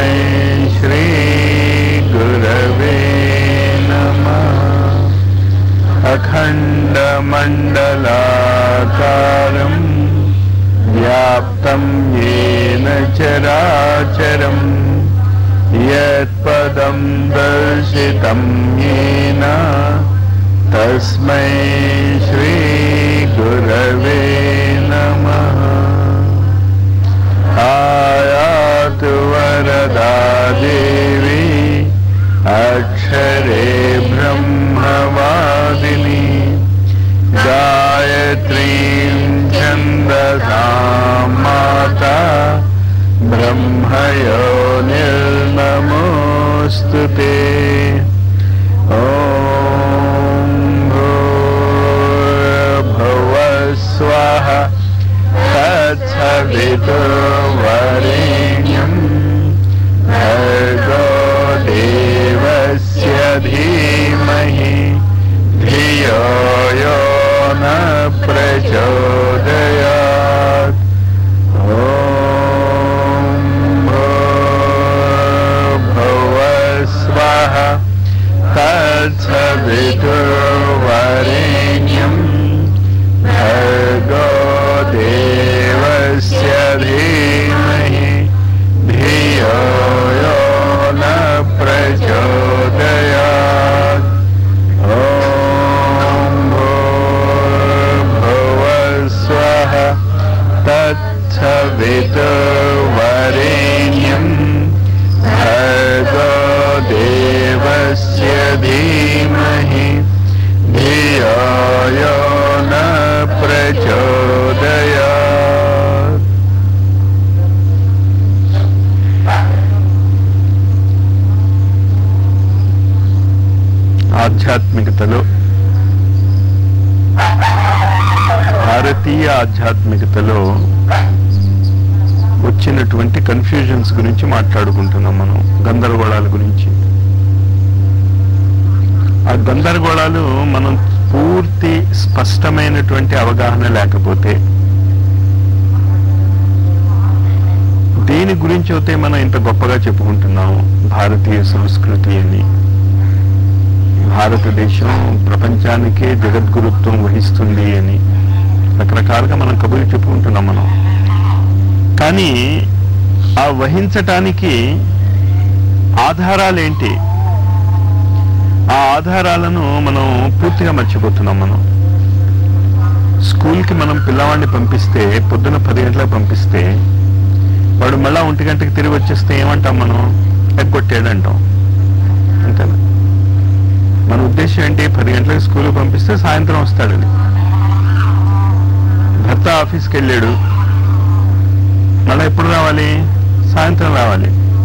श्री गुरवे नमः। अखण्डमण्डलाकारं व्याप्तं येन चराचरं यत्पदं दर्शितं येन तस्मै श्री गुरवे नमः। आयातु वरदा देवी अक्षरे ब्रह्मवादिनी गायत्रीं छन्दसा माता ब्रह्मयोनिर्नमोऽस्तु ते। ॐ भूर्भुवः स्वः तत्सवितुर्वरेण्यं भर्गो देवस्य धीमहि धियो यो न प्रचोदयात्। ॐ भूर्भुवः स्वः तत्सवितुर्वरेण्यं भर्गो देवस्य धीमहि धियो यो न प्रचोदयात्। ॐ भूर्भुवः स्वः तत्सवितुर्वरेण्यं भर्गो देवस्य धीमहि धियो यो न प्रचोदयात्। ఆధ్యాత్మికతలో భారతీయ ఆధ్యాత్మికతలో వచ్చినటువంటి కన్ఫ్యూజన్స్ గురించి మాట్లాడుకుంటున్నాం మనం, గందరగోళాల గురించి. ఆ గందరగోళాలు మనం పూర్తి స్పష్టమైనటువంటి అవగాహన లేకపోతే, దేని గురించి అయితే మనం ఇంత గొప్పగా చెప్పుకుంటున్నాము భారతీయ సంస్కృతి అని, భారతదేశం ప్రపంచానికే జగద్గురుత్వం వహిస్తుంది అని రకరకాలుగా మనం కబుర్లు చెప్పుకుంటున్నాం మనం. కానీ ఆ వహించటానికి ఆధారాలేంటి? ఆ ఆధారాలను మనం పూర్తిగా మర్చిపోతున్నాం. మనం స్కూల్కి మనం పిల్లవాడిని పంపిస్తే, పొద్దున 10 గంటలకు పంపిస్తే వాడు మళ్ళా 1 గంటకి తిరిగి వచ్చేస్తే ఏమంటాం మనం? ఎగ్గొట్టాడు అంటాం. అంతేనా? మన ఉద్దేశం ఏంటి? 10 గంటలకు స్కూల్కి పంపిస్తే సాయంత్రం వస్తాడని. భర్త ఆఫీస్కి వెళ్ళాడు, మళ్ళీ ఎప్పుడు రావాలి? సాయంత్రం రావాలి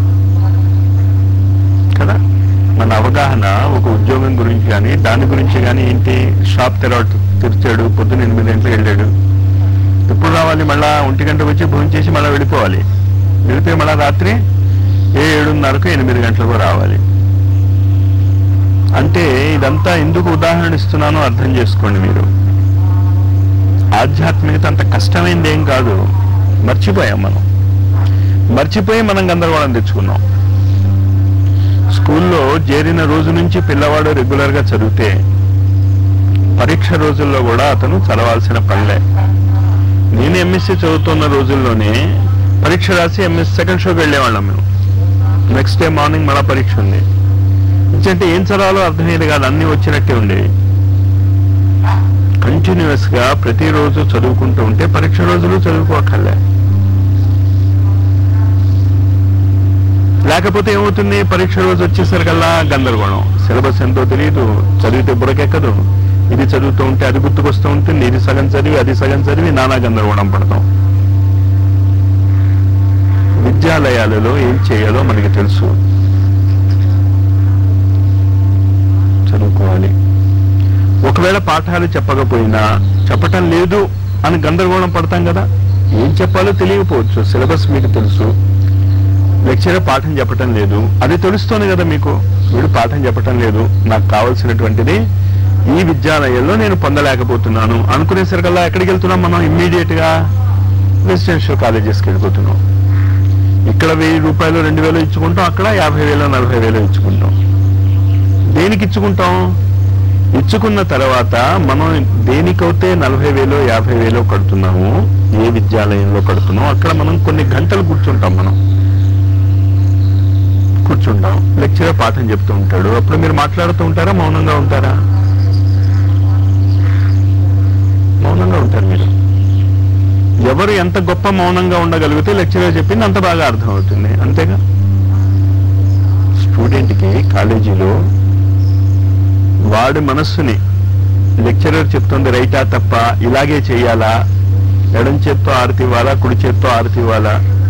కదా. మన అవగాహన ఒక ఉద్యోగం గురించి కానీ దాని గురించి కానీ ఏంటి? షాప్ తెరిచాడు, పొద్దున్న 8 గంటలకు వెళ్ళాడు, ఎప్పుడు రావాలి? మళ్ళా 1 గంటకు వచ్చి భోజనం చేసి మళ్ళీ వెళ్ళిపోవాలి. వెళితే మళ్ళీ రాత్రి 7:30కు 8 గంటలకు రావాలి. అంటే ఇదంతా ఎందుకు ఉదాహరణ ఇస్తున్నానో అర్థం చేసుకోండి మీరు. ఆధ్యాత్మికత అంత కష్టమైంది ఏం కాదు. మర్చిపోయాం మనం. మర్చిపోయి మనం గందరగోళం తెచ్చుకున్నాం. స్కూల్లో చేరిన రోజు నుంచి పిల్లవాడు రెగ్యులర్గా చదివితే పరీక్ష రోజుల్లో కూడా అతను చదవాల్సిన పనిలే. నేను ఎంఎస్సీ చదువుతున్న రోజుల్లోనే పరీక్ష రాసి ఎంఎస్ సెకండ్ షోకి వెళ్ళేవాళ్ళం మేము. నెక్స్ట్ డే మార్నింగ్ మళ్ళా పరీక్ష ఉంది. అంటే ఏం చదవాలో అర్థమయ్యేది కాదు, అన్నీ వచ్చినట్టే ఉండేవి. కంటిన్యూస్గా ప్రతిరోజు చదువుకుంటూ ఉంటే పరీక్ష రోజులు చదువుకోకర్లే. లేకపోతే ఏమవుతుంది? పరీక్ష రోజు వచ్చేసరికల్లా గందరగోళం. సిలబస్ ఎంతో తెలియదు, చదివితే బుర్రకెక్కదు. ఇది చదువుతూ ఉంటే అది గుర్తుకొస్తూ ఉంటుంది, ఇది సగం చదివి అది సగం చదివి నానా గందరగోళం పడతాం. విద్యాలయాలలో ఏం చేయాలో మనకి తెలుసు. చదువుకోవాలి. ఒకవేళ పాఠాలు చెప్పకపోయినా, చెప్పటం లేదు అని గందరగోళం పడతాం కదా. ఏం చెప్పాలో తెలియకపోవచ్చు, సిలబస్ మీకు తెలుసు, లెక్చరర్ పాఠం చెప్పటం లేదు, అది తెలుస్తోంది కదా మీకు. వీడు పాఠం చెప్పటం లేదు, నాకు కావాల్సినటువంటిది ఈ విద్యాలయంలో నేను పొందలేకపోతున్నాను అనుకునేసరికల్లా, 'ఎక్కడికి వెళ్తున్నాం మనం? ఇమ్మీడియట్ గా రెసిడెన్షియల్ కాలేజెస్కి వెళ్ళిపోతున్నాం. ఇక్కడ 1000 రూపాయలు 2000 ఇచ్చుకుంటాం, అక్కడ 50,000 40,000 ఇచ్చుకుంటాం. దేనికి ఇచ్చుకుంటాం? ఇచ్చుకున్న తర్వాత మనం దేనికైతే 40,000 50,000 కడుతున్నాము, ఏ విద్యాలయంలో కడుతున్నాం, అక్కడ మనం కొన్ని గంటలు కూర్చుంటాం. లెక్చరర్ పాఠం చెప్తూ ఉంటాడు. అప్పుడు మీరు మాట్లాడుతూ ఉంటారా, మౌనంగా ఉంటారా? మౌనంగా ఉంటారు మీరు. ఎవరు ఎంత గొప్ప మౌనంగా ఉండగలిగితే లెక్చరర్ చెప్పింది అంత బాగా అర్థం అవుతుంది. అంతేగా స్టూడెంట్కి కాలేజీలో వాడి మనస్సుని లెక్చరర్ చెప్తుంది రైటా తప్ప, ఇలాగే చెయ్యాలా, ఎడం చేత్తో ఆరతి ఇవ్వాలా, కుడి చేత్తో ఆరతి ఇవ్వాలా.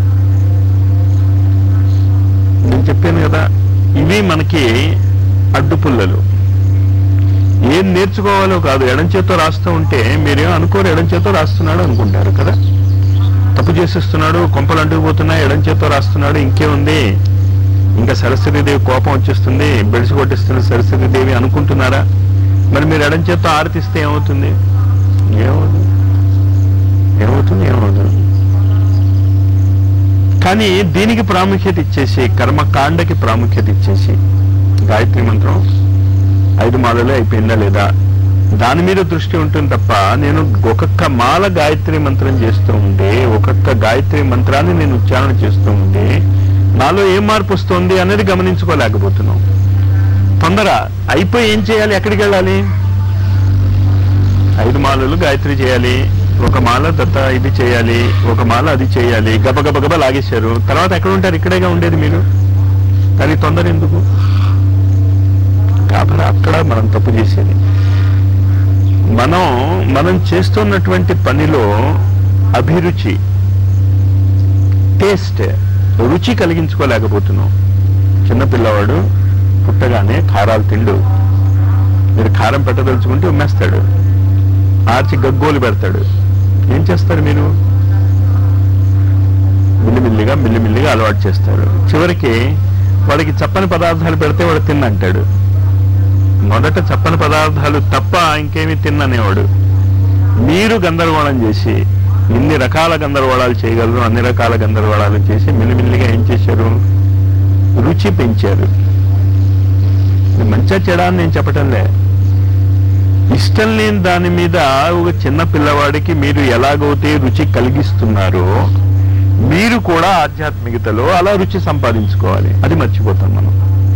నేను చెప్పాను కదా, ఇవి మనకి అడ్డుపుల్లలు. ఏం నేర్చుకోవాలో కాదు. ఎడం చేత్తో రాస్తూ ఉంటే మీరేం అనుకోరు, ఎడం చేత్తో రాస్తున్నాడు అనుకుంటారు కదా. తప్పు చేసేస్తున్నాడు, కొంపలు అంటుకుపోతున్నాయి, ఎడం చేత్తో రాస్తున్నాడు, ఇంకేముంది, ఇంకా సరస్వతీదేవి కోపం వచ్చేస్తుంది, బెడిసి కొట్టిస్తున్న సరస్వతీదేవి అనుకుంటున్నారా? మరి మీరు ఎడం చేత్తో ఆరతిస్తే ఏమవుతుంది? ఏమవుతుంది? కానీ దీనికి ప్రాముఖ్యత ఇచ్చేసి, కర్మకాండకి ప్రాముఖ్యత ఇచ్చేసి, గాయత్రి మంత్రం 5 మాలలే అయిపోయిందా లేదా దాని మీద దృష్టి ఉంటుంది తప్ప, నేను ఒక్కొక్క మాల గాయత్రి మంత్రం చేస్తూ ఉంటే, ఒక్కొక్క గాయత్రి మంత్రాన్ని నేను ఉచ్చారణ చేస్తూ ఉంటే నాలో ఏం మార్పు వస్తుంది అనేది గమనించుకోలేకపోతున్నాం. తొందర అయిపోయి ఏం చేయాలి, ఎక్కడికి వెళ్ళాలి? 5 మాలలు గాయత్రి చేయాలి, 1 మాల దత్త ఇది చేయాలి, 1 మాల అది చేయాలి, గబగబ లాగేశారు. తర్వాత ఎక్కడ ఉంటారు? ఇక్కడేగా ఉండేది మీరు. కానీ తొందర ఎందుకు? కాబట్టి అక్కడ మనం తప్పు చేసేది. మనం చేస్తున్నటువంటి పనిలో అభిరుచి, టేస్ట్, రుచి కలిగించుకోలేకపోతున్నాం. చిన్నపిల్లవాడు పుట్టగానే కారాలు తిండు. మీరు కారం పెట్టదలుచుకుంటే ఉమ్మేస్తాడు, ఆర్చి గగ్గోలు పెడతాడు. ఏం చేస్తారు మీరు? మిల్లిమిల్లిగా అలవాటు చేస్తారు. చివరికి వాడికి చప్పని పదార్థాలు పెడితే వాడు తిన్నంటాడు. మొదట చప్పని పదార్థాలు తప్ప ఇంకేమీ తిన్ననేవాడు. మీరు గందరగోళం చేసి, ఇన్ని రకాల గందరగోళాలు చేయగలరు, అన్ని రకాల గందరగోళాలు చేసి మిల్లిమిల్లిగా ఏం చేశారు? రుచి పెంచారు. మంచిగా చెడా అని నేను చెప్పటంలే. ఇష్టం లేని దాని మీద ఒక చిన్న పిల్లవాడికి మీరు ఎలాగైతే రుచి కలిగిస్తున్నారో, మీరు కూడా ఆధ్యాత్మికతలో అలా రుచి సంపాదించుకోవాలి. అది మర్చిపోతాం మనం.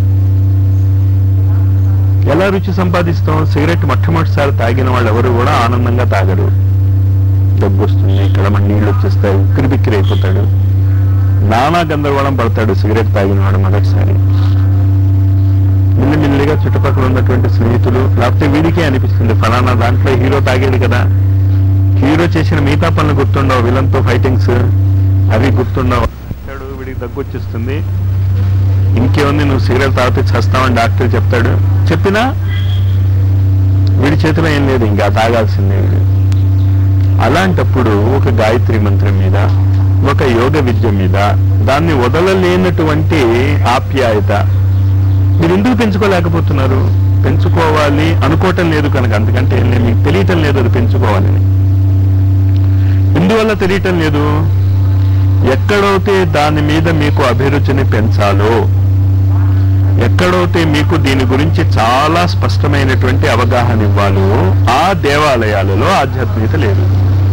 ఎలా రుచి సంపాదిస్తాం? సిగరెట్ మొట్టమొదటిసారి తాగిన వాళ్ళు ఎవరు కూడా ఆనందంగా తాగరు. దగ్గు వస్తుంది, కడమ నీళ్ళు వచ్చేస్తాయి, ఉక్కిరి బిక్కిరి అయిపోతాడు, నానా గందరగోళం పడతాడు సిగరెట్ తాగిన వాడు మొదటిసారి. మిల్లిమిల్లిగా చుట్టుపక్కల ఉన్నటువంటి స్నేహితులు, లేకపోతే వీడికే అనిపిస్తుంది ఫలానా దాంట్లో హీరో తాగాడు కదా, హీరో చేసిన మిగతా పనులు గుర్తుండవు, విలన్తో ఫైటింగ్స్ అవి గుర్తుండవు. వీడికి దగ్గు వచ్చేస్తుంది, ఇంకేముంది నువ్వు సిగరెట్ తాగితే చస్తావని డాక్టర్ చెప్తాడు. చెప్పినా వీడి చేతిలో ఏం లేదు, ఇంకా తాగాల్సిందే వీడు. అలాంటప్పుడు ఒక గాయత్రి మంత్రం మీద, ఒక యోగ విద్య మీద దాన్ని వదలలేనటువంటి ఆప్యాయత మీరు ఎందుకు పెంచుకోలేకపోతున్నారు? పెంచుకోవాలి అనుకోవటం లేదు కనుక, అందుకంటే మీకు తెలియటం లేదు అది పెంచుకోవాలని. ఎందువల్ల తెలియటం లేదు? ఎక్కడైతే దాని మీద మీకు అభిరుచిని పెంచాలో, ఎక్కడైతే మీకు దీని గురించి చాలా స్పష్టమైనటువంటి అవగాహన ఇవ్వాలో, ఆ దేవాలయాలలో ఆధ్యాత్మికత లేదు.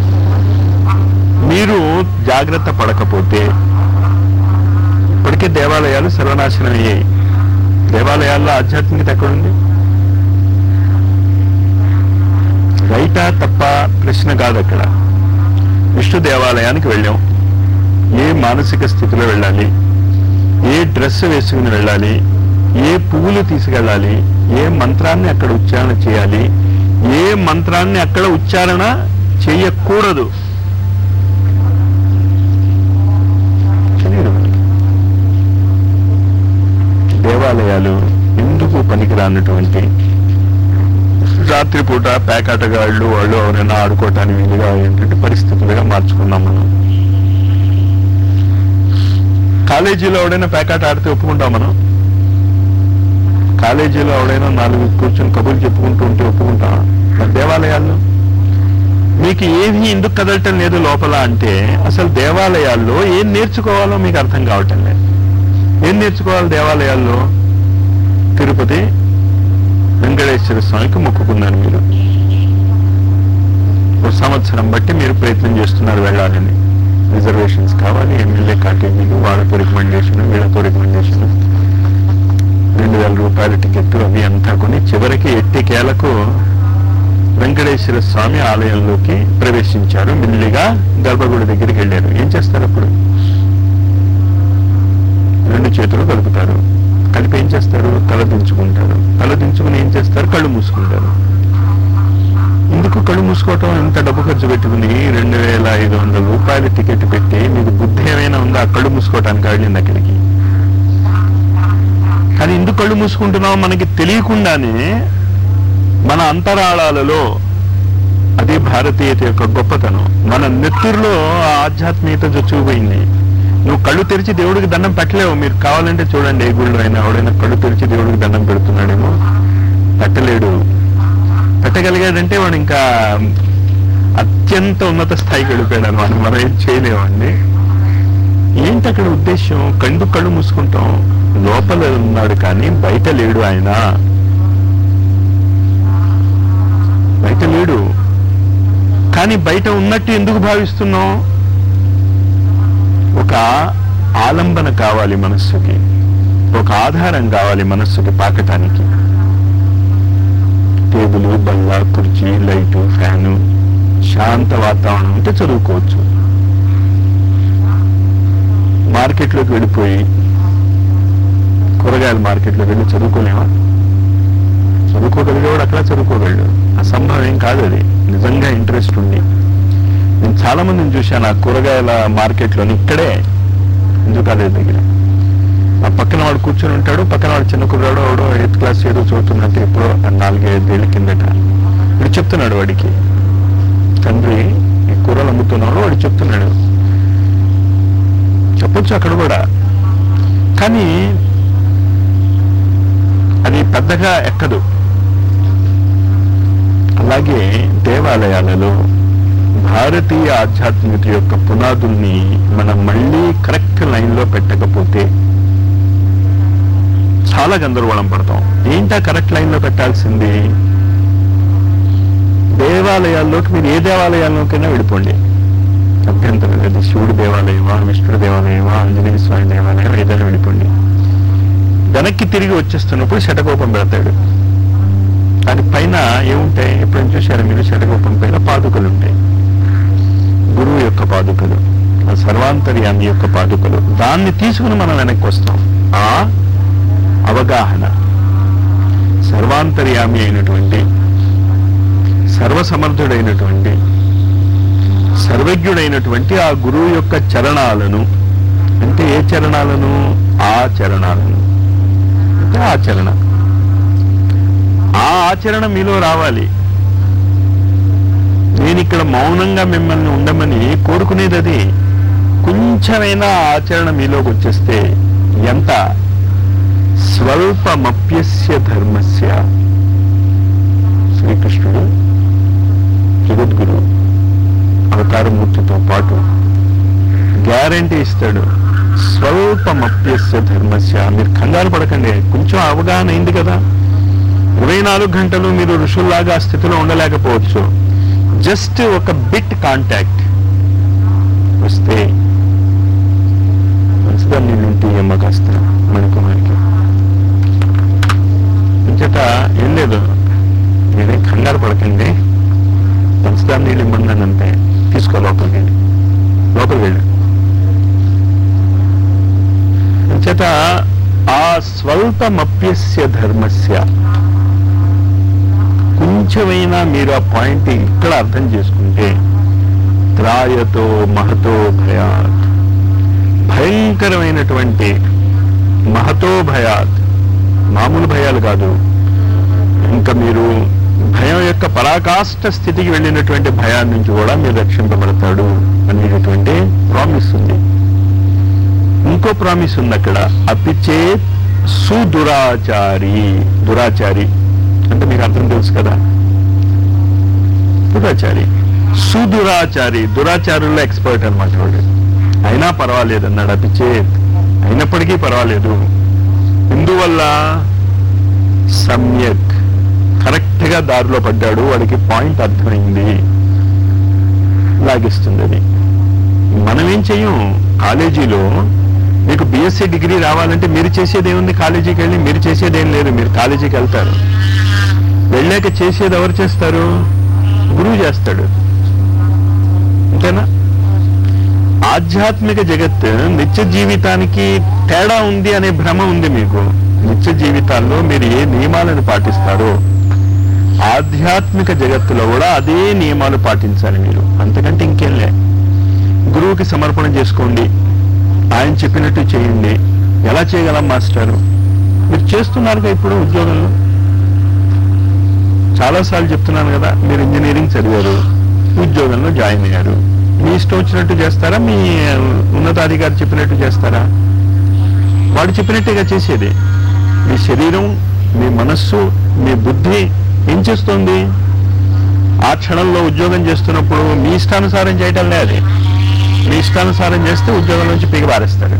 మీరు జాగ్రత్త పడకపోతే ఇప్పటికే దేవాలయాలు సర్వనాశనం అయ్యాయి. దేవాలయాల్లో ఆధ్యాత్మికత ఎక్కడుంది? రైటా తప్ప ప్రశ్న కాదు. అక్కడ విష్ణు దేవాలయానికి వెళ్ళాం, ఏ మానసిక స్థితిలో వెళ్ళాలి, ఏ డ్రెస్ వేసుకుని వెళ్ళాలి, ఏ పువ్వులు తీసుకెళ్ళాలి, ఏ మంత్రాన్ని అక్కడ ఉచ్చారణ చేయాలి, ఏ మంత్రాన్ని అక్కడ ఉచ్చారణ చేయకూడదు. దేవాలయాలు ఎందుకు పనికిరానటువంటి రాత్రిపూట పేకాటగాళ్ళు వాళ్ళు ఎవరైనా ఆడుకోవటానికి వీలుగా ఏంటంటే పరిస్థితులుగా మార్చుకున్నాం మనం. కాలేజీలో ఎవడైనా పేకాట ఆడితే ఒప్పుకుంటాం మనం? కాలేజీలో ఎవడైనా 4 కూర్చొని కబుర్లు చెప్పుకుంటూ ఉంటే ఒప్పుకుంటాం? మరి దేవాలయాల్లో మీకు ఏమీ ఎందుకు కదలటం లేదు లోపల అంటే అసలు దేవాలయాల్లో ఏం నేర్చుకోవాలో మీకు అర్థం కావటం లేదు. ఏం నేర్చుకోవాలి దేవాలయాల్లో? తిరుపతి వెంకటేశ్వర స్వామికి మొక్కుకున్నారు మీరు, ఒక సంవత్సరం బట్టి మీరు ప్రయత్నం చేస్తున్నారు వెళ్ళాలని. రిజర్వేషన్స్ కావాలి, ఎమ్మెల్యే కాటేజీలు, వాళ్ళతో రికమెండేషన్, వీళ్ళతో రికమెండేషన్, 2000 రూపాయల టికెట్ అవి అంతా కొని చివరికి ఎట్టికేలకు వెంకటేశ్వర స్వామి ఆలయంలోకి ప్రవేశించారు. మెల్లిగా గర్భగుడి దగ్గరికి వెళ్ళారు. ఏం చేస్తారు అప్పుడు? 2 చేతులు కలుపుతారు. కలిపి ఏం చేస్తారు? తల దించుకుంటారు. తల దించుకుని ఏం చేస్తారు? కళ్ళు మూసుకుంటారు. ఎందుకు కళ్ళు మూసుకోవటం? ఇంత డబ్బు ఖర్చు పెట్టుకుని 2500 రూపాయల టికెట్ పెట్టి మీకు బుద్ధి ఏమైనా ఉందా? కళ్ళు మూసుకోవటానికి వెళ్ళింది అక్కడికి. కానీ ఎందుకు కళ్ళు మూసుకుంటున్నాం? మనకి తెలియకుండానే మన అంతరాళాలలో అది భారతీయత యొక్క గొప్పతనం. మన నెత్తురులో ఆ ఆధ్యాత్మికత చొచ్చుకుపోయింది. నువ్వు కళ్ళు తెరిచి దేవుడికి దండం పెట్టలేవు. మీరు కావాలంటే చూడండి, ఏ గుళ్ళు అయినా ఎవడైనా కళ్ళు తెరిచి దేవుడికి దండం పెడుతున్నాడేమో, పెట్టలేడు. పెట్టగలిగాడంటే వాడు ఇంకా అత్యంత ఉన్నత స్థాయికి వెళ్ళిపోయాడు అనమాట. మనం ఏం చేయలేమండి. ఏంటి అక్కడ ఉద్దేశం? కళ్ళు మూసుకుంటాం. లోపల ఉన్నాడు కానీ బయట లేడు ఆయన. బయట లేడు కానీ బయట ఉన్నట్టు ఎందుకు భావిస్తున్నాం? ఒక ఆలంబన కావాలి మనస్సుకి, ఒక ఆధారం కావాలి మనస్సుకి పాకటానికి. టేబుల్, బల్ల, కుర్చీ, లైటు, ఫ్యాను, శాంత వాతావరణం ఉంటే చదువుకోవచ్చు. మార్కెట్లోకి వెళ్ళిపోయి కూరగాయల మార్కెట్లోకి వెళ్ళి చదువుకోలేమా? చదువుకోగలిగేవాడు అక్కడ చదువుకోగలడు. అసంభవం ఏం కాదు అది, నిజంగా ఇంట్రెస్ట్ ఉంది. నేను చాలా మందిని చూశాను ఆ కూరగాయల మార్కెట్లోని, ఇక్కడే ఎందుకు అదే దగ్గర. ఆ పక్కన వాడు కూర్చొని ఉంటాడు, పక్కన వాడు చిన్న కుర్రాడు, వాడు 8th క్లాస్ ఏదో చదువుతున్నట్టు ఎప్పుడో 4-5 ఏళ్ళ కిందట. వీడు చెప్తున్నాడు వాడికి, తండ్రి ఈ కూరలు అమ్ముతున్నాడు, వాడు చెప్తున్నాడు. చెప్పొచ్చు అక్కడ కూడా, కానీ అది పెద్దగా ఎక్కదు. అలాగే దేవాలయాలలో భారతీయ ఆధ్యాత్మికత యొక్క పునాదుల్ని మనం మళ్ళీ కరెక్ట్ లైన్లో పెట్టకపోతే చాలా గందరగోళం పడతాం. ఏంటా కరెక్ట్ లైన్లో పెట్టాల్సింది? దేవాలయాల్లోకి మీరు ఏ దేవాలయాల్లోకైనా వెళ్ళిపోండి, అభ్యంతరం లేదు. శివుడి దేవాలయమా, విష్ణుడి దేవాలయమా, ఆంజనేయ స్వామి దేవాలయం, ఏదైనా వెళ్ళిపోండి. వెనక్కి తిరిగి వచ్చేస్తున్నప్పుడు శటకోపం పెడతాడు. దాని పైన ఏముంటాయి? ఎప్పుడైనా చూశారు మీరు? శటకోపం పైన పాదుకలు ఉంటాయి. గురువు యొక్క పాదుకలు, సర్వాంతర్యామి యొక్క పాదుకలు. దాన్ని తీసుకుని మనం వెనక్కి వస్తాం. ఆ అవగాహన, సర్వాంతర్యామి అయినటువంటి, సర్వసమర్థుడైనటువంటి, సర్వజ్ఞుడైనటువంటి ఆ గురువు యొక్క చరణాలను, అంటే ఏ చరణాలను? ఆ చరణాలను, అంటే ఆచరణ. ఆ ఆచరణ మీలో రావాలి. నేను ఇక్కడ మౌనంగా మిమ్మల్ని ఉండమని కోరుకునేది అది. కొంచెమైనా ఆచరణ మీలోకి వచ్చేస్తే ఎంత? స్వల్పమప్యస్య ధర్మస్య. శ్రీకృష్ణుడు జగద్గురు అవతారమూర్తితో పాటు గ్యారంటీ ఇస్తాడు, స్వల్పమప్యస్య ధర్మస్య. మీరు కంగారు పడకండి, కొంచెం అవగాహన అయింది కదా. 24 గంటలు మీరు ఋషుల్లాగా ఆ స్థితిలో ఉండలేకపోవచ్చు. జస్ట్ ఒక బిట్ కాంటాక్ట్ వస్తే మంచిగా నీళ్ళుంటే అమ్మ కాస్త మణికుమారికి అంచేత ఏం లేదు, మీరేం కంగారు పడకండి. పంచదార నీళ్ళు ఇమ్మన్నానంటే తీసుకో, లోపలికి వెళ్ళి. అంచేత ఆ స్వల్పమప్యస్య ధర్మస్య, కొంచెమైనా మీరు ఆ పాయింట్ ఇక్కడ అర్థం చేసుకుంటే, త్రాయతో మహతో భయాత్, భయంకరమైనటువంటి మహతో భయాత్, మామూలు భయాలు కాదు, ఇంకా మీరు భయం యొక్క పరాకాష్ఠ స్థితికి వెళ్ళినటువంటి భయాన్ని నుంచి కూడా మీరు రక్షింపబడతాడు అనేటటువంటి ప్రామిస్ ఉంది. ఇంకో ప్రామిస్ ఉంది అక్కడ, అపిచేత్ సుదురాచారి. దురాచారి అంటే మీకు అర్థం తెలుసు కదా, దురాచారి. సుదురాచారి, దురాచారుల్లో ఎక్స్పర్ట్ అనమాట వాడు. అయినా పర్వాలేదు అన్నాడు అపిచేత్, అయినప్పటికీ పర్వాలేదు. ఇందువల్ల సమ్యక్, కరెక్ట్ గా దారిలో పడ్డాడు, వాడికి పాయింట్ అర్థమైంది, లాగిస్తుంది అది. మనం ఏం చెయ్యం. కాలేజీలో మీకు బిఎస్సీ డిగ్రీ రావాలంటే మీరు చేసేది ఏముంది? కాలేజీకి వెళ్ళి మీరు చేసేది ఏం లేదు. మీరు కాలేజీకి వెళ్తారు, వెళ్ళాక చేసేది ఎవరు చేస్తారు? గురువు చేస్తాడు, అంతేనా? ఆధ్యాత్మిక జగత్ నిత్య జీవితానికి తేడా ఉంది అనే భ్రమ ఉంది మీకు. నిత్య జీవితాల్లో మీరు ఏ నియమాలను పాటిస్తారో ఆధ్యాత్మిక జగత్తులో కూడా అదే నియమాలు పాటించాలి మీరు, అంతకంటే ఇంకేం లే. గురువుకి సమర్పణ చేసుకోండి, ఆయన చెప్పినట్టు చేయండి. ఎలా చేయగలం మాస్టారు? మీరు చేస్తున్నారుగా ఇప్పుడు ఉద్యోగంలో. చాలాసార్లు చెప్తున్నాను కదా, మీరు ఇంజనీరింగ్ చదివారు, ఉద్యోగంలో జాయిన్ అయ్యారు. మీ ఇష్టం వచ్చినట్టు చేస్తారా? మీ ఉన్నతాధికారి చెప్పినట్టు చేస్తారా? వాడు చెప్పినట్టుగా చేసేది. మీ శరీరం, మీ మనస్సు, మీ బుద్ధి ఏం చేస్తుంది? ఆ క్షణంలో ఉద్యోగం చేస్తున్నప్పుడు మీ ఇష్టానుసారం చేయటం లేదు. మీ ఇష్టానుసారం చేస్తే ఉద్యోగం నుంచి పీగబారేస్తాడు.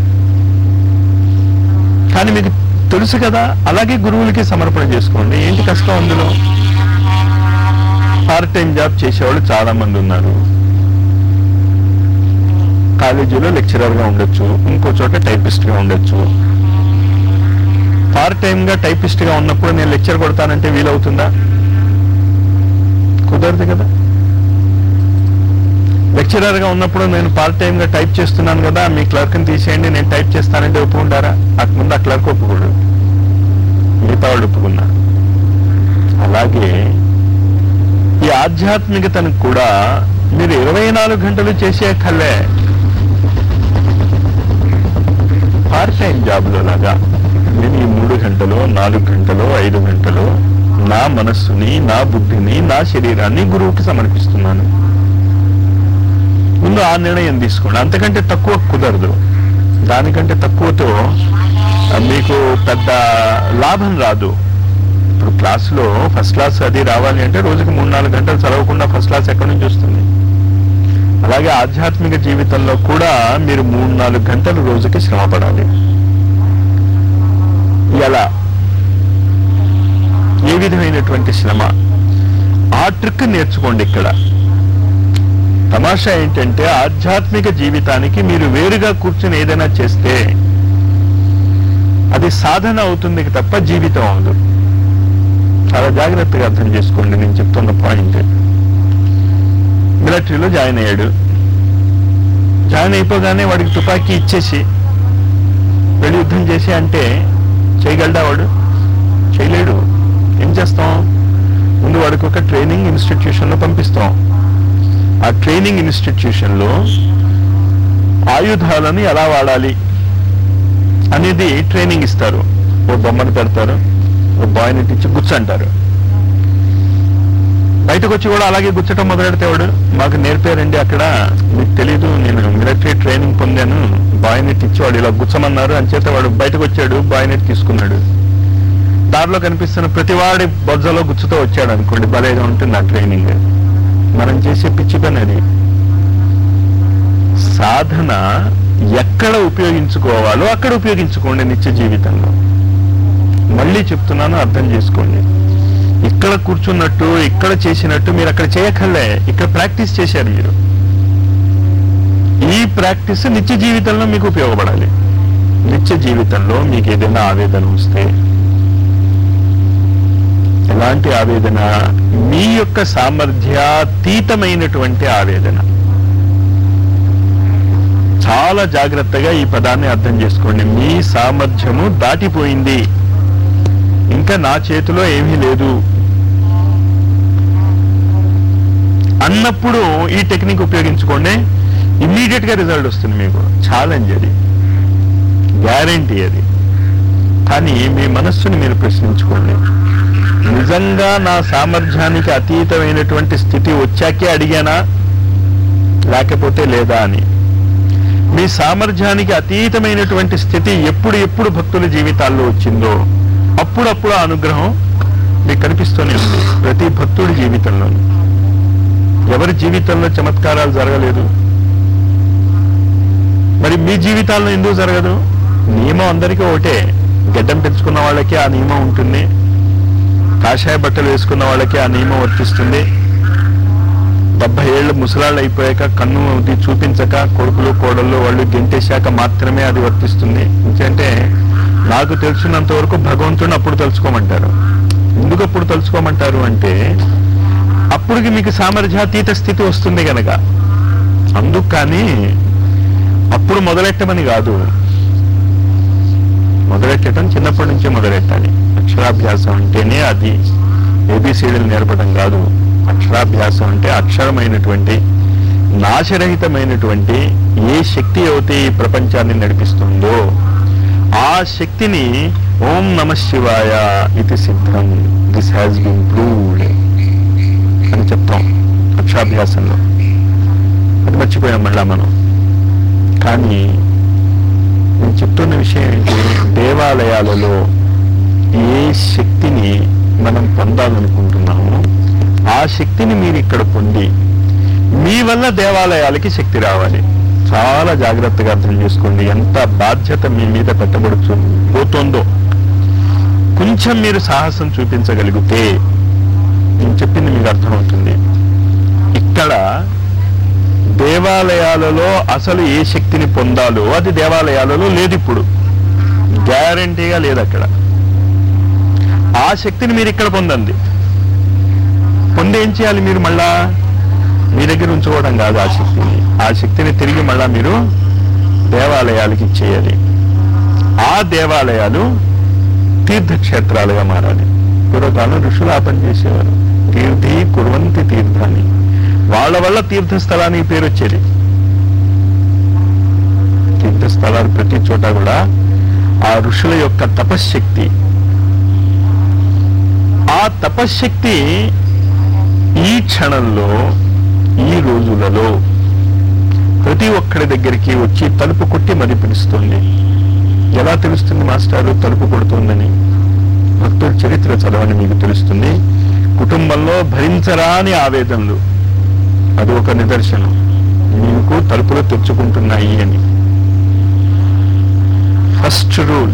కానీ మీకు తెలుసు కదా. అలాగే గురువులకి సమర్పణ చేసుకోండి. ఏంటి కష్టం అందులో? పార్ట్ టైం జాబ్ చేసేవాళ్ళు చాలా మంది ఉన్నారు. కాలేజీలో లెక్చరర్ గా ఉండొచ్చు, ఇంకో చోట టైపిస్ట్ గా ఉండొచ్చు. పార్ట్ టైం గా టైపిస్ట్ గా ఉన్నప్పుడు నేను లెక్చర్ కొడతానంటే వీలవుతుందా? కుదరదు కదా. లెక్చరర్ గా ఉన్నప్పుడు నేను పార్ట్ టైం గా టైప్ చేస్తున్నాను కదా, మీ క్లర్క్ ని తీసేయండి నేను టైప్ చేస్తానంటే ఒప్పుకుంటారా? ముందు ఆ క్లర్క్ ఒప్పుకోడు, మిగతా వాళ్ళు ఒప్పుకున్నారు. అలాగే ఈ ఆధ్యాత్మికతను కూడా మీరు 24 గంటలు చేసే కళ్ళే. పార్ట్ టైం జాబ్లో లాగా నేను ఈ 3 గంటలు, 4 గంటలు, 5 గంటలు నా మనస్సుని, నా బుద్ధిని, నా శరీరాన్ని గురువుకి సమర్పిస్తున్నాను. ముందు ఆ నిర్ణయం తీసుకోండి. అంతకంటే తక్కువ కుదరదు. దానికంటే తక్కువతో మీకు పెద్ద లాభం రాదు. ఇప్పుడు క్లాసులో ఫస్ట్ క్లాస్ అది రావాలి అంటే రోజుకి 3-4 గంటలు చదవకుండా ఫస్ట్ క్లాస్ ఎక్కడి నుంచి వస్తుంది? అలాగే ఆధ్యాత్మిక జీవితంలో కూడా మీరు 3-4 గంటలు రోజుకి శ్రమ పడాలి. ఎలా? ఏ విధమైనటువంటి శ్రమ? ఆ ట్రిక్ నేర్చుకోండి. ఇక్కడ తమాషా ఏంటంటే ఆధ్యాత్మిక జీవితానికి మీరు వేరుగా కూర్చుని ఏదైనా చేస్తే అది సాధన అవుతుంది తప్ప జీవితం అవదు. చాలా జాగ్రత్తగా అర్థం చేసుకోండి నేను చెప్తున్న పాయింట్. మిలిటరీలో జాయిన్ అయ్యాడు. జాయిన్ అయిపోగానే వాడికి తుపాకీ ఇచ్చేసి వెళ్ళి యుద్ధం చేసి అంటే చేయగలడా వాడు? చేయలేడు. ఏం చేస్తాం? ముందు వాడికి ఒక ట్రైనింగ్ ఇన్స్టిట్యూషన్లో పంపిస్తాం. ఆ ట్రైనింగ్ ఇన్స్టిట్యూషన్లో ఆయుధాలను ఎలా వాడాలి అనేది ట్రైనింగ్ ఇస్తారు. ఓ బొమ్మను పెడతారు, ఓ బాయ్నెట్ ఇచ్చి గుచ్చంటారు. బయటకు వచ్చి కూడా అలాగే గుచ్చటం మొదలెడితేవాడు మాకు నేర్పారండి అక్కడ, మీకు తెలీదు, నేను మిలిటరీ ట్రైనింగ్ పొందాను, బాయ్నెట్ ఇచ్చి వాడు ఇలా గుచ్చమన్నారు అని చేత వాడు బయటకు వచ్చాడు, బాయ్నెట్ తీసుకున్నాడు. దారిలో కనిపిస్తున్న ప్రతి వాడి బొజ్జలో గుచ్చుతో వచ్చాడు అనుకోండి, భలేగా ఉంటుంది ఆ ట్రైనింగ్. మనం చేసే పిచ్చి పని అది. సాధన ఎక్కడ ఉపయోగించుకోవాలో అక్కడ ఉపయోగించుకోండి నిత్య జీవితంలో. మళ్ళీ చెప్తున్నాను, అర్థం చేసుకోండి. ఇక్కడ కూర్చున్నట్టు, ఇక్కడ చేసినట్టు మీరు అక్కడ చేయక్కర్లే. ఇక్కడ ప్రాక్టీస్ చేశారు మీరు. ఈ ప్రాక్టీస్ నిత్య జీవితంలో మీకు ఉపయోగపడాలి. నిత్య జీవితంలో మీకు ఏదైనా ఆవేదన వస్తే, ఎలాంటి ఆవేదన? మీ యొక్క సామర్థ్యాతీతమైనటువంటి ఆవేదన. చాలా జాగ్రత్తగా ఈ పదాన్ని అర్థం చేసుకోండి. మీ సామర్థ్యము దాటిపోయింది, ఇంకా నా చేతిలో ఏమీ లేదు అన్నప్పుడు ఈ టెక్నిక్ ఉపయోగించుకోండి. ఇమ్మీడియట్ గా రిజల్ట్ వస్తుంది మీకు. ఛాలెంజ్ అది, గ్యారంటీ అది. కానీ మీ మనస్సుని మీరు ప్రశ్నించుకోండి. నిజంగా నా సామర్థ్యానికి అతీతమైనటువంటి స్థితి వచ్చాకే అడిగానా, లేకపోతే లేదా అని. మీ సామర్థ్యానికి అతీతమైనటువంటి స్థితి ఎప్పుడు భక్తుల జీవితాల్లో వచ్చిందో అప్పుడప్పుడు ఆ అనుగ్రహం మీకు కనిపిస్తూనే ఉంది ప్రతి భక్తుడి జీవితంలోనూ. ఎవరి జీవితంలో చమత్కారాలు జరగలేదు? మరి మీ జీవితాల్లో ఎందుకు జరగదు? నియమం అందరికీ ఒకటే. గడ్డం పెంచుకున్న వాళ్ళకి ఆ నియమం ఉంటుంది, కాషాయ బట్టలు వేసుకున్న వాళ్ళకి ఆ నియమం వర్తిస్తుంది. 70 ఏళ్ళు ముసలాళ్ళు అయిపోయాక కన్ను చూపించక కొడుకులు కోడళ్ళు వాళ్ళు గెంటేశాక మాత్రమే అది వర్తిస్తుంది. ఎందుకంటే నాకు తెలిసినంత వరకు భగవంతుడిని అప్పుడు తలుచుకోమంటారు. ఎందుకు అప్పుడు తలుచుకోమంటారు అంటే అప్పుడుకి మీకు సామర్థ్యాతీత స్థితి వస్తుంది గనక. అందుకు కానీ అప్పుడు మొదలెట్టమని కాదు. మొదలెట్టడం చిన్నప్పటి నుంచే మొదలెట్టాలి. అక్షరాభ్యాసం అంటేనే అది ఏబిసిడీలు నేర్పడం కాదు. అక్షరాభ్యాసం అంటే అక్షరమైనటువంటి నాశరహితమైనటువంటి ఏ శక్తి అయితే ఈ ప్రపంచాన్ని నడిపిస్తుందో ఆ శక్తిని ఓం నమ శివాయ ఇది సిద్ధం, దిస్ హ్యాస్ బీన్ ప్రూవ్డ్ అని చెప్తాం అక్షరాభ్యాసంలో. అది మర్చిపోయాం మళ్ళా మనం. కానీ నేను చెప్తున్న విషయం ఏంటి, దేవాలయాలలో ఏ శక్తిని మనం పొందాలనుకుంటున్నామో ఆ శక్తిని మీరు ఇక్కడ పొంది మీ వల్ల దేవాలయాలకి శక్తి రావాలి. చాలా జాగ్రత్తగా అర్థం చేసుకోండి. ఎంత బాధ్యత మీ మీద పోతుందో కొంచెం మీరు సాహసం చూపించగలిగితే నేను చెప్పింది మీకు అర్థమవుతుంది. ఇక్కడ దేవాలయాలలో అసలు ఏ శక్తిని పొందాలో అది దేవాలయాలలో లేదు. ఇప్పుడు గ్యారంటీగా లేదు అక్కడ. ఆ శక్తిని మీరు ఇక్కడ పొందండి. పొంది ఏం చేయాలి? మీరు మళ్ళా మీ దగ్గర ఉంచుకోవడం కాదు ఆ శక్తిని. ఆ శక్తిని తిరిగి మళ్ళా మీరు దేవాలయాలకి ఇచ్చేయాలి. ఆ దేవాలయాలు తీర్థక్షేత్రాలుగా మారాలి. పూర్వకాలం ఋషులు ఆ పని చేసేవారు. తీర్థి కుర్వంతి తీర్థాన్ని, వాళ్ళ వల్ల తీర్థస్థలానికి పేరు వచ్చేది. తీర్థస్థలాలు ప్రతి చోట కూడా ఆ ఋషుల యొక్క తపశ్శక్తి, ఆ తపశ్శక్తి ఈ క్షణంలో ఈ రోజులలో ప్రతి ఒక్కడి దగ్గరికి వచ్చి తలుపు కొట్టి మరి పిలుస్తుంది. ఎలా తెలుస్తుంది మాస్టారు తలుపు కొడుతుందని? భక్తుల చరిత్ర చదవని మీకు తెలుస్తుంది. కుటుంబంలో భరించరాని ఆవేదనలు, అది ఒక నిదర్శనం. మీకు తలుపులు తెచ్చుకుంటున్నాయి అని. First rule,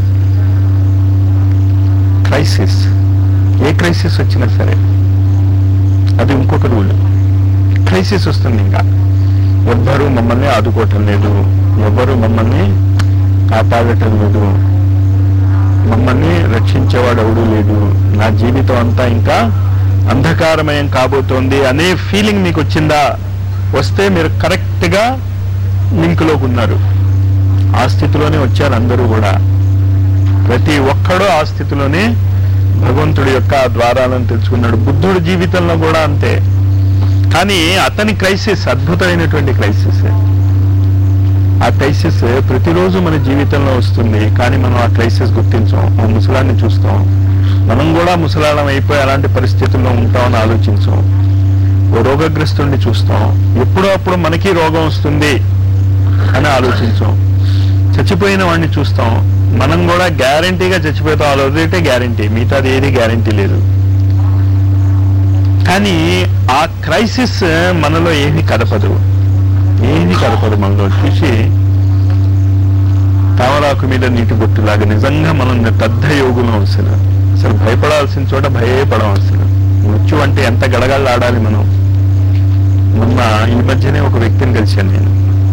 crisis. ఏ క్రైసిస్ వచ్చినా సరే అది ఇంకొక రూల్. క్రైసిస్ వస్తుంది. ఇంకా ఎవ్వరూ మమ్మల్ని ఆదుకోవటం లేదు, ఎవ్వరూ మమ్మల్ని కాపాడటం లేదు, మమ్మల్ని రక్షించేవాడు ఎవడూ లేదు, నా జీవితం అంతా ఇంకా అంధకారమయం కాబోతోంది అనే ఫీలింగ్ మీకు వచ్చిందా? వస్తే మీరు కరెక్ట్ గా లింక్లోకి ఉన్నారు. ఆ స్థితిలోనే వచ్చారు అందరూ కూడా. ప్రతి ఒక్కడూ ఆ స్థితిలోనే భగవంతుడి యొక్క ద్వారాలను తెలుసుకున్నాడు. బుద్ధుడి జీవితంలో కూడా అంతే. కానీ అతని క్రైసిస్ అద్భుతమైనటువంటి క్రైసిస్. ఆ క్రైసిస్ ప్రతిరోజు మన జీవితంలో వస్తుంది. కానీ మనం ఆ క్రైసిస్ గుర్తించాం. ఆ ముసలాన్ని చూస్తాం, మనం కూడా ముసలాళం అయిపోయి అలాంటి పరిస్థితుల్లో ఉంటామని ఆలోచించాం. ఓ రోగగ్రస్తుడిని చూస్తాం, ఎప్పుడో అప్పుడు మనకి రోగం వస్తుంది అని ఆలోచించాం. చచ్చిపోయిన వాడిని చూస్తాం, మనం కూడా గ్యారంటీగా చచ్చిపోతాం. అదొకటే గ్యారంటీ, మిగతాది ఏది గ్యారంటీ లేదు. కానీ ఆ క్రైసిస్ మనలో ఏమీ కదపదు, ఏమీ కదపదు. మనలో చూసి తామరాకు మీద నీటి బొట్టులాగా నిజంగా మనం పెద్ద యోగులం. అసలు భయపడాల్సిన చోట భయపడవలసిన. మృత్యు అంటే ఎంత గడగడలాడాలి మనం. మొన్న ఈ మధ్యనే ఒక వ్యక్తిని కలిశాను నేను.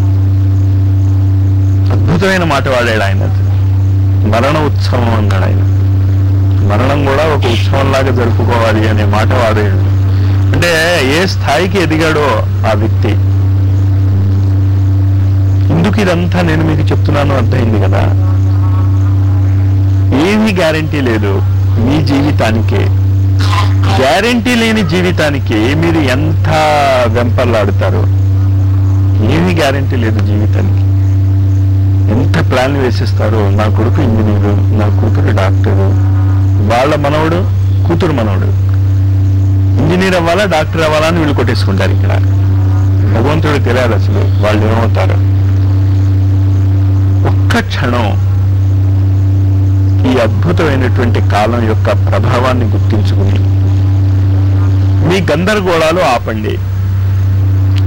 అద్భుతమైన మాట వాడాడు ఆయన. మరణ ఉత్సవం అన్నాడు ఆయన. మరణం కూడా ఒక ఉత్సవంలాగా జరుపుకోవాలి అనే మాట వాడాడు. అంటే ఏ స్థాయికి ఎదిగాడో ఆ వ్యక్తి. ఎందుకు ఇదంతా నేను మీకు చెప్తున్నాను అర్థమైంది కదా. ఏమీ గ్యారంటీ లేదు మీ జీవితానికి. గ్యారంటీ లేని జీవితానికి మీరు ఎంత వెంపర్లాడుతారో. ఏమీ గ్యారంటీ లేదు జీవితానికి. ఎంత ప్లాన్ వేసిస్తారో. నా కొడుకు ఇంజనీరు, నా కూతురు డాక్టరు, వాళ్ళ మనవడు కూతురు మనవడు ఇంజనీర్ అవ్వాలా డాక్టర్ అవ్వాలా అని వీళ్ళు కొట్టేసుకుంటారు. ఇక్కడ భగవంతుడు తెలియాలి అసలు వాళ్ళు ఏమవుతారు. ఒక్క క్షణం ఈ అద్భుతమైనటువంటి కాలం యొక్క ప్రభావాన్ని గుర్తించుకుని మీ గందరగోళాలు ఆపండి.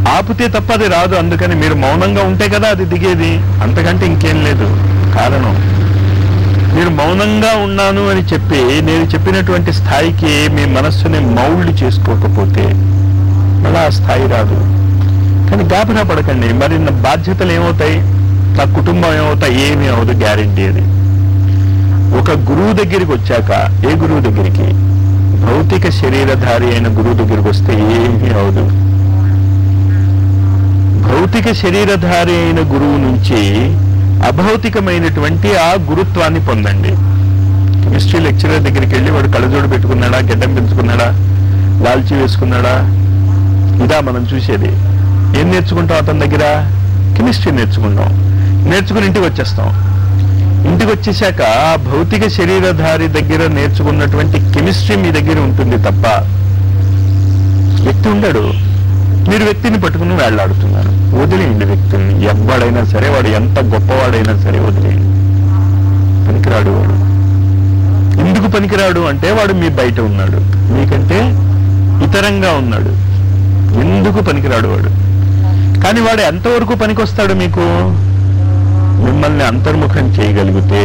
ఆపితే తప్ప అది రాదు. అందుకని మీరు మౌనంగా ఉంటే కదా అది దిగేది, అంతకంటే ఇంకేం లేదు కారణం. మీరు మౌనంగా ఉన్నాను అని చెప్పి నేను చెప్పినటువంటి స్థాయికి మీ మనస్సుని మౌల్డ్ చేసుకోకపోతే మళ్ళీ ఆ స్థాయి రాదు. కానీ గాబరా పడకండి. మరి నా బాధ్యతలు ఏమవుతాయి, నా కుటుంబం ఏమవుతాయి, ఏమీ అవదు, గ్యారెంటీ అది. ఒక గురువు దగ్గరికి వచ్చాక, ఏ గురువు దగ్గరికి, భౌతిక శరీరధారి అయిన గురువు దగ్గరికి వస్తే ఏమీ అవదు. భౌతిక శరీరధారి అయిన గురువు నుంచి అభౌతికమైనటువంటి ఆ గురుత్వాన్ని పొందండి. కెమిస్ట్రీ లెక్చరర్ దగ్గరికి వెళ్ళి వాడు కళ్ళజోడు పెట్టుకున్నాడా, గడ్డం పెంచుకున్నాడా, లాల్చి వేసుకున్నాడా, ఇదా మనం చూసేది. ఏం నేర్చుకుంటాం అతని దగ్గర? కెమిస్ట్రీ నేర్చుకుంటాం. నేర్చుకుని ఇంటికి వచ్చేస్తాం. ఇంటికి వచ్చేసాక భౌతిక శరీరధారి దగ్గర నేర్చుకున్నటువంటి కెమిస్ట్రీ మీ దగ్గర ఉంటుంది తప్ప వ్యక్తి ఉండడు. మీరు వ్యక్తిని పట్టుకుని వేళ్లాడుతున్నారు. వదిలేయండి వ్యక్తుల్ని. ఎవడైనా సరే, వాడు ఎంత గొప్పవాడైనా సరే వదిలేయండి. పనికిరాడు వాడు. ఎందుకు పనికిరాడు అంటే వాడు మీ బయట ఉన్నాడు, మీకంటే ఇతరంగా ఉన్నాడు. ఎందుకు పనికిరాడు వాడు? కానీ వాడు ఎంతవరకు పనికొస్తాడు మీకు? మిమ్మల్ని అంతర్ముఖం చేయగలిగితే,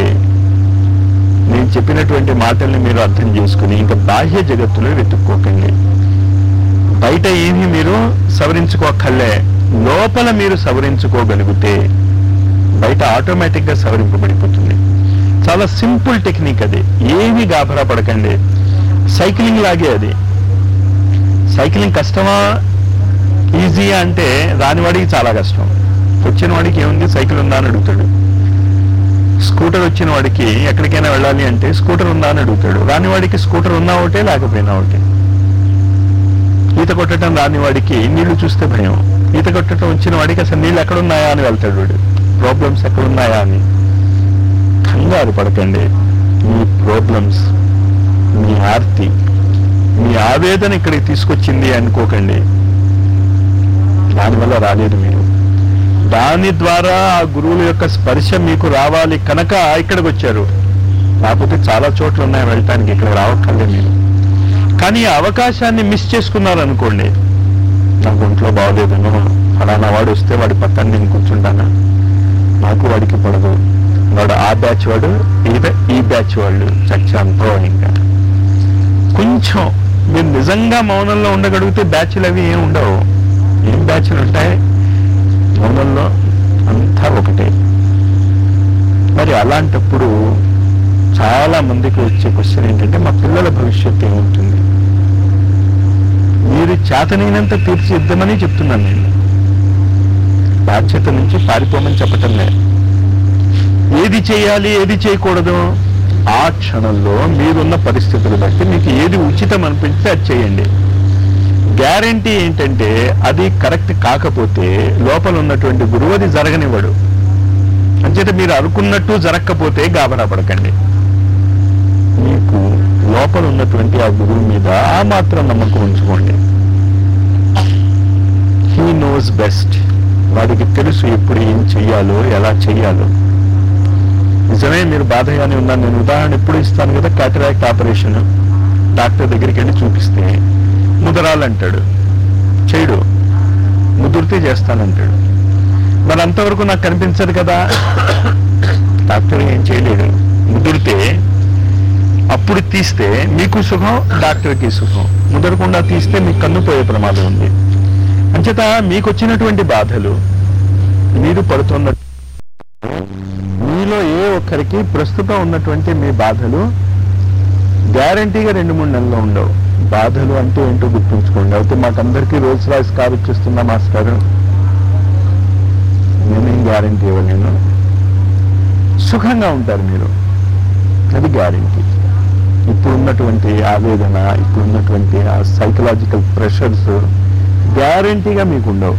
నేను చెప్పినటువంటి మాటల్ని మీరు అర్థం చేసుకుని ఇంకా బాహ్య జగత్తులో వెతుక్కోకండి. బయట ఏమీ మీరు సవరించుకోకర్లే. లోపల మీరు సవరించుకోగలిగితే బయట ఆటోమేటిక్ గా సవరింపబడిపోతుంది. చాలా సింపుల్ టెక్నిక్ అది. ఏమీ గాబరా పడకండి. సైక్లింగ్ లాగే అది. సైక్లింగ్ కష్టమా ఈజీయా అంటే రానివాడికి చాలా కష్టం. వచ్చిన వాడికి ఏముంది, సైకిల్ ఉందా అని అడుగుతాడు. స్కూటర్ వచ్చిన వాడికి ఎక్కడికైనా వెళ్ళాలి అంటే స్కూటర్ ఉందా అని అడుగుతాడు. రానివాడికి స్కూటర్ ఉన్నా ఒకటే, లేకపోయినా ఒకటే. ఈత కొట్టడం రాని వాడికి నీళ్లు చూస్తే భయం. ఈత కొట్టడం వచ్చిన వాడికి అసలు నీళ్ళు ఎక్కడున్నాయా అని వెళ్తాడు వాడు. ప్రాబ్లమ్స్ ఎక్కడున్నాయా అని. కంగారు పడకండి. మీ ప్రాబ్లమ్స్, మీ ఆర్తి, మీ ఆవేదన ఇక్కడికి తీసుకొచ్చింది అనుకోకండి. దానివల్ల రాలేదు మీరు. దాని ద్వారా ఆ గురువుల యొక్క స్పర్శ మీకు రావాలి కనుక ఇక్కడికి వచ్చారు. లేకపోతే చాలా చోట్ల ఉన్నాయి వెళ్ళటానికి, ఇక్కడ రావక్కర్లేదు మీరు. కానీ ఆ అవకాశాన్ని మిస్ చేసుకున్నారనుకోండి, నాకు ఒంట్లో బాగోలేదను, ఫలానా వాడు వస్తే వాడి పక్కన నేను కూర్చుంటానా, నాకు వాడికి పడదు, వాడు ఆ బ్యాచ్ వాడు, ఈ బ్యాచ్ వాళ్ళు చచ్చాంతో. ఇంకా కొంచెం మీరు నిజంగా మౌనంలో ఉండగలిగితే బ్యాచ్లు అవి ఏం ఉండవు. ఏం బ్యాచ్లు ఉంటాయి మౌనంలో? అంతా ఒకటే. మరి అలాంటప్పుడు చాలా మందికి వచ్చే క్వశ్చన్ ఏంటంటే, మా పిల్లల భవిష్యత్తు ఏమవుతుంది? మీరు చేతనైనంత తీర్చిదిద్దామని చెప్తున్నాను నేను. బాధ్యత నుంచి పారిపోమని చెప్పటం లేదు. ఏది చేయాలి, ఏది చేయకూడదు, ఆ క్షణంలో మీరున్న పరిస్థితులు బట్టి మీకు ఏది ఉచితం అనిపిస్తే అది చేయండి. గ్యారంటీ ఏంటంటే అది కరెక్ట్ కాకపోతే లోపల ఉన్నటువంటి గురువు అది జరగనివ్వడు. అంచేత మీరు అనుకున్నట్టు జరగకపోతే గాబరా పడకండి. మీకు లోపల ఉన్నటువంటి ఆ గురువు మీద ఆ మాత్రం నమ్మకం ఉంచుకోండి. He knows best. వాడికి తెలుసు ఎప్పుడు ఏం చెయ్యాలో, ఎలా చెయ్యాలో. నిజమే, మీరు బాధగానే ఉన్నారు. నేను ఉదాహరణ ఎప్పుడు ఇస్తాను కదా, క్యాటరాక్ట్ ఆపరేషన్. డాక్టర్ దగ్గరికి వెళ్ళి చూపిస్తే ముదరాలంటాడు, చేయడు. ముదురితే చేస్తానంటాడు. మరి అంతవరకు నాకు కనిపించదు కదా, డాక్టర్ ఏం చేయలేడు. ముదిరితే అప్పుడు తీస్తే మీకు సుఖం, డాక్టర్కి సుఖం. ముదరకుండా తీస్తే మీకు కన్ను పోయే ప్రమాదం ఉంది. అంచేత మీకు వచ్చినటువంటి బాధలు, మీరు పడుతున్న, మీలో ఏ ఒక్కరికి ప్రస్తుతం ఉన్నటువంటి మీ బాధలు గ్యారంటీగా 2-3 నెలల్లో ఉండవు. బాధలు అంటే ఏంటో గుర్తుంచుకోండి. అయితే మాకందరికీ రోల్స్ రాయిస్ కారు ఇచ్చేస్తున్నా మాస్టర్, నేనేం గ్యారంటీ ఇవ్వలేను. సుఖంగా ఉంటారు మీరు, అది గ్యారంటీ. ఇప్పుడున్నటువంటి ఆవేదన, ఇప్పుడున్నటువంటి ఆ సైకలాజికల్ ప్రెషర్స్ గ్యారంటీగా మీకు ఉండవు.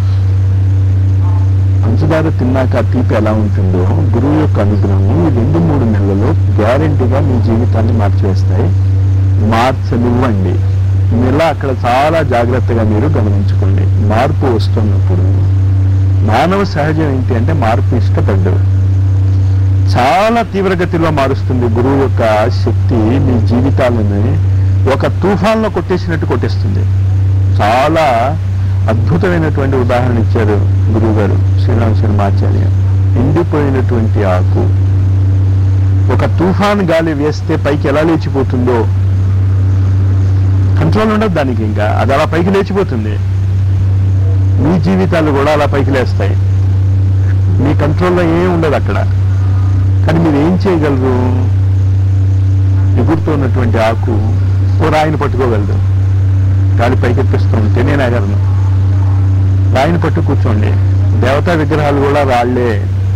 పంచదార తిన్నాక తీపి ఎలా ఉంటుందో గురువు యొక్క అనుగ్రహం ఈ 2-3 నెలలలో గ్యారంటీగా మీ జీవితాన్ని మార్చివేస్తాయి. మార్చనివ్వండి. ఇలా అక్కడ చాలా జాగ్రత్తగా మీరు గమనించుకోండి. మార్పు వస్తున్నప్పుడు మానవ సహజం ఏంటి అంటే మార్పు ఇష్టపడ్డు. చాలా తీవ్రగతిలో మారుస్తుంది గురువు యొక్క శక్తి. మీ జీవితాలని ఒక తుఫాన్లో కొట్టేసినట్టు కొట్టేస్తుంది. చాలా అద్భుతమైనటువంటి ఉదాహరణ ఇచ్చారు గురువు గారు శ్రీరామ శర్మాచార్య. ఎండిపోయినటువంటి ఆకు ఒక తుఫాన్ గాలి వేస్తే పైకి ఎలా లేచిపోతుందో, కంట్రోల్ ఉండదు దానికి, ఇంకా అది అలా పైకి లేచిపోతుంది. మీ జీవితాలు కూడా అలా పైకి లేస్తాయి, మీ కంట్రోల్లో ఏం ఉండదు అక్కడ. కానీ మీరు ఏం చేయగలరు? ఎగురుతున్నటువంటి ఆకు ఓ రాయిని పట్టుకోగలదు, గాలి పైకెత్తిస్తూ ఉంటే నేను ఎగరను. రాయిని పట్టు కూర్చోండి. దేవతా విగ్రహాలు కూడా రాళ్లే,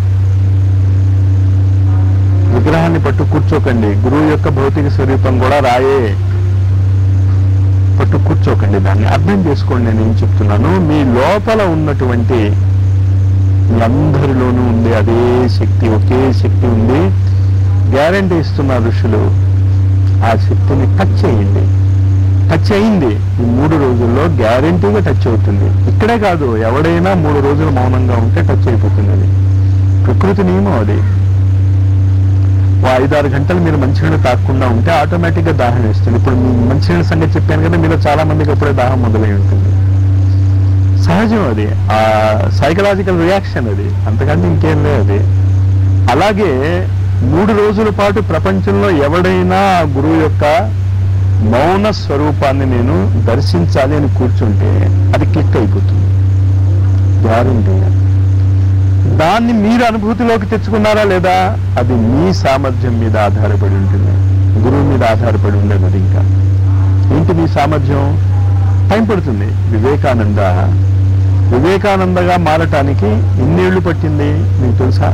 విగ్రహాన్ని పట్టు కూర్చోకండి. గురువు యొక్క భౌతిక స్వరూపం కూడా రాయే, పట్టు కూర్చోకండి. దాన్ని అర్థం చేసుకోండి. నేను ఏం చెప్తున్నాను, మీ లోపల ఉన్నటువంటి మీ అందరిలోనూ ఉంది అదే శక్తి, ఒకే శక్తి ఉంది. గ్యారంటీ ఇస్తున్న ఋషులు, ఆ శక్తిని టచ్ చేయండి. టచ్ అయింది, ఈ 3 రోజుల్లో గ్యారంటీగా టచ్ అవుతుంది. ఇక్కడే కాదు, ఎవడైనా 3 రోజులు మౌనంగా ఉంటే టచ్ అయిపోతుంది. అది ప్రకృతి నియమం. అది 5-6 గంటలు మీరు మంచినీళ్ళు తాగకుండా ఉంటే ఆటోమేటిక్గా దాహం వేస్తుంది. ఇప్పుడు మీ మంచినీళ్ళ సంగతి చెప్పాను కదా, మీలో చాలా మందికి అప్పుడే దాహం మొదలై ఉంటుంది. సహజం, అది ఆ సైకలాజికల్ రియాక్షన్, అది అంతకంటే ఇంకేం లేదు. అది అలాగే 3 రోజుల పాటు ప్రపంచంలో ఎవడైనా గురువు యొక్క మౌన స్వరూపాన్ని నేను దర్శించాలి అని కూర్చుంటే అది క్లిక్ అయిపోతుంది గ్యారంటీగా. దాన్ని మీరు అనుభూతిలోకి తెచ్చుకున్నారా లేదా, అది మీ సామర్థ్యం మీద ఆధారపడి ఉంటుంది, గురువు మీద ఆధారపడి ఉండదు. అది ఇంకా ఏంటి మీ సామర్థ్యం? టైం పడుతుంది. వివేకానందగా మారటానికి ఎన్నేళ్లు పట్టింది మీకు తెలుసా?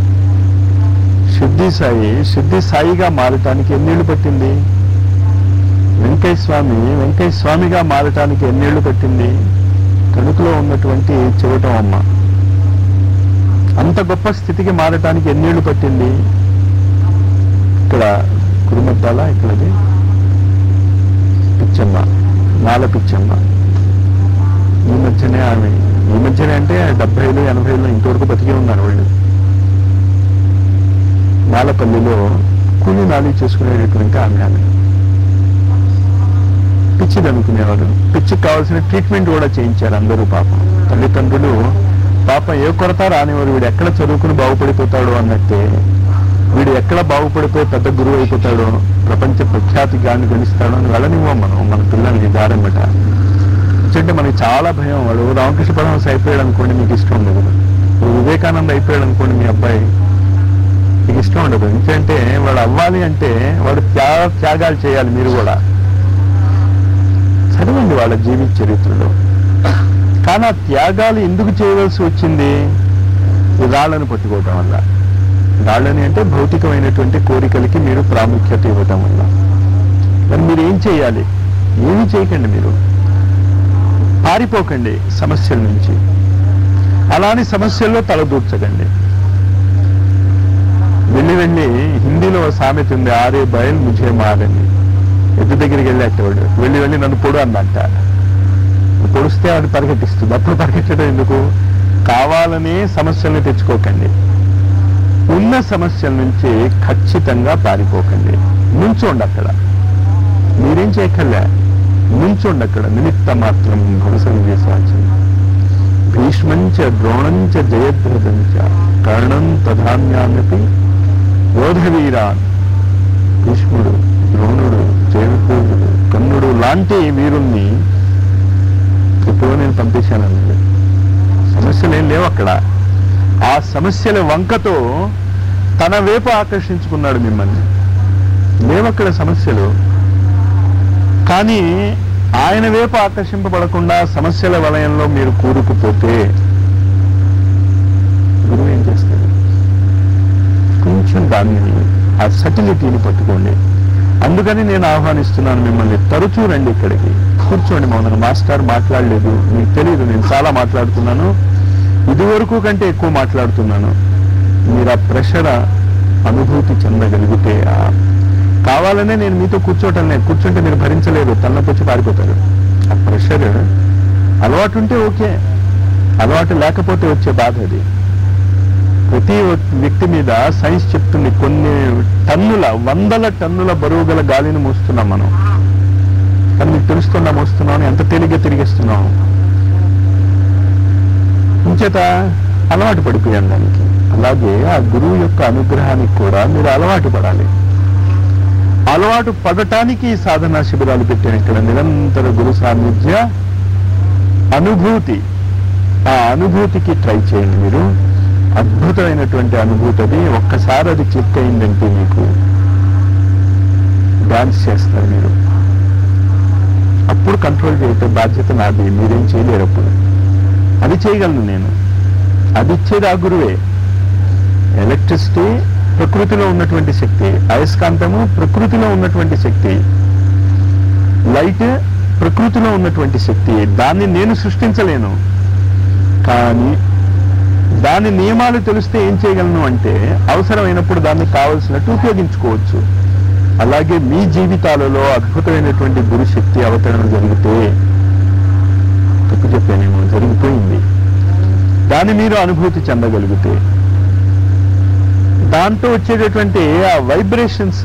సిద్ధి సాయిగా మారటానికి ఎన్నేళ్లు పట్టింది? వెంకయ్య స్వామిగా మారటానికి ఎన్నేళ్లు పట్టింది? తణుకులో ఉన్నటువంటి చెవటం అమ్మ అంత గొప్ప స్థితికి మారటానికి ఎన్నేళ్లు పట్టింది? ఇక్కడ కురుమద్దాల, ఇక్కడది పిచ్చమ్మ, నాల పిచ్చమ్మ. ఈ మధ్యనే అంటే 70, 80లో ఇంతవరకు బతికే ఉన్నారు వాళ్ళు. నాలపల్లిలో కూలి నాలి చేసుకునేటటువంటి ఆమె పిచ్చిది అనుకునేవారు. పిచ్చికి కావాల్సిన ట్రీట్మెంట్ కూడా చేయించారు అందరూ. పాపం తల్లిదండ్రులు పాపం ఏ కొరత రానివారు. వీడు ఎక్కడ చదువుకుని బాగుపడిపోతాడో అన్నట్టే, వీడు ఎక్కడ బాగుపడిపోయి పెద్ద గురువు అయిపోతాడో, ప్రపంచ ప్రఖ్యాతి గాన్ని గణిస్తాడో అని వెళ్ళనివ్వం మన పిల్లల్ని దారెమ్మట. అంటే మనకి చాలా భయం. వాడు రామకృష్ణ పరమహంస అయిపోయాడు అనుకోండి, మీకు ఇష్టం ఉండదు. వివేకానంద అయిపోయాడు అనుకోండి, మీ అబ్బాయి, మీకు ఇష్టం ఉండదు. ఎందుకంటే వాడు అవ్వాలి అంటే వాడు త్యాగాలు చేయాలి. మీరు కూడా చదవండి వాళ్ళ జీవిత చరిత్రలో. కానీ ఆ త్యాగాలు ఎందుకు చేయవలసి వచ్చింది? రాళ్లను పట్టుకోవటం వల్ల. రాళ్ళని అంటే భౌతికమైనటువంటి కోరికలకి మీరు ప్రాముఖ్యత ఇవ్వటం వల్ల. మరి మీరు ఏం చేయాలి? ఏమీ చేయకండి. మీరు పారిపోకండి సమస్యల నుంచి. అలానే సమస్యల్లో తలదూర్చకండి. వెళ్ళి హిందీలో సామెత ఉంది, ఆరే బయల్ ముझे మారని. ఎద్దు దగ్గరికి వెళ్ళేటవాడు వెళ్ళి నన్ను పొడు అన్నట్ట. పొడిస్తే వాడు పరిగెట్టిస్తుంది. అప్పుడు పరిగెట్టడం ఎందుకు? కావాలనే సమస్యల్ని తెచ్చుకోకండి. ఉన్న సమస్యల నుంచి ఖచ్చితంగా పారిపోకండి. నుంచోండి అక్కడ. మీరేం చేయక్కర్లే, నుంచోండి అక్కడ. నిమిత్త మాత్రం భవసని చేసాల్సింది. భీష్మంచ ద్రోణంచ జయద్రథంచ కర్ణం తధాన్యానపి యోధవీరాన్. భీష్ముడు, ద్రోణుడు, జయద్రథుడు, కర్ణుడు లాంటి వీరుణ్ణి ఎప్పుడో నేను పంపించానండి. సమస్యలు ఏం లేవు అక్కడ. ఆ సమస్యల వంకతో తన వైపు ఆకర్షించుకున్నాడు మిమ్మల్ని. లేవక్కడ సమస్యలు. కానీ ఆయన వైపు ఆకర్షింపబడకుండా సమస్యల వలయంలో మీరు కూరుకుపోతే గురువు ఏం చేస్తాడు? కొంచెం దాన్ని, ఆ సటిలిటీని పట్టుకోండి. అందుకని నేను ఆహ్వానిస్తున్నాను మిమ్మల్ని, తరచూ రండి ఇక్కడికి, కూర్చోండి మౌనంగా. మాస్టర్ మాట్లాడలేదు, మీకు తెలియదు, నేను చాలా మాట్లాడుతున్నాను, ఇదివరకు కంటే ఎక్కువ మాట్లాడుతున్నాను. మీరు ఆ ప్రెషర్ అనుభూతి చెందగలిగితే, కావాలనే నేను మీతో కూర్చోవటం లేదు, కూర్చుంటే మీరు భరించలేదు, తలనొప్పి పారిపోతారు. ఆ ప్రెషర్ అలవాటు ఉంటే ఓకే, అలవాటు లేకపోతే వచ్చే బాధ అది. ప్రతి వ్యక్తి మీద సైన్స్ చెప్తుంది, కొన్ని టన్నుల, 100 టన్నుల బరువు గల గాలిని మోస్తున్నాం మనం. కానీ మీకు తెలుస్తున్నా మోస్తున్నాం, ఎంత తేలిగ్గా తిరిగిస్తున్నాం. ఇంచేత అలవాటు పడిపోయాను దానికి. అలాగే ఆ గురువు యొక్క అనుగ్రహానికి కూడా మీరు అలవాటు పడాలి. అలవాటు పడటానికి సాధనా శిబిరాలు పెట్టాను ఇక్కడ. నిరంతర గురు సాన్నిధ్య అనుభూతి, ఆ అనుభూతికి ట్రై చేయండి మీరు. అద్భుతమైనటువంటి అనుభూతి అది. ఒక్కసారి అది క్లిక్ అయిందంటే మీకు డాన్స్ చేస్తారు మీరు. అప్పుడు కంట్రోల్ చేయటం బాధ్యత నాది, మీరేం చేయలేరు. అప్పుడు అది చేయగలను నేను. అది ఇచ్చేది ఆ గురువే. ఎలక్ట్రిసిటీ ప్రకృతిలో ఉన్నటువంటి శక్తి, అయస్కాంతము ప్రకృతిలో ఉన్నటువంటి శక్తి, లైట్ ప్రకృతిలో ఉన్నటువంటి శక్తి. దాన్ని నేను సృష్టించలేను, కానీ దాని నియమాలు తెలిస్తే ఏం చేయగలను అంటే అవసరమైనప్పుడు దాన్ని కావలసినట్టు ఉపయోగించుకోవచ్చు. అలాగే మీ జీవితాలలో అద్భుతమైనటువంటి గురు శక్తి అవతరణ జరిగితే, తప్పు చెప్పానేమో, జరిగిపోయింది, దాన్ని మీరు అనుభూతి చెందగలిగితే దాంతో వచ్చేటటువంటి ఆ వైబ్రేషన్స్,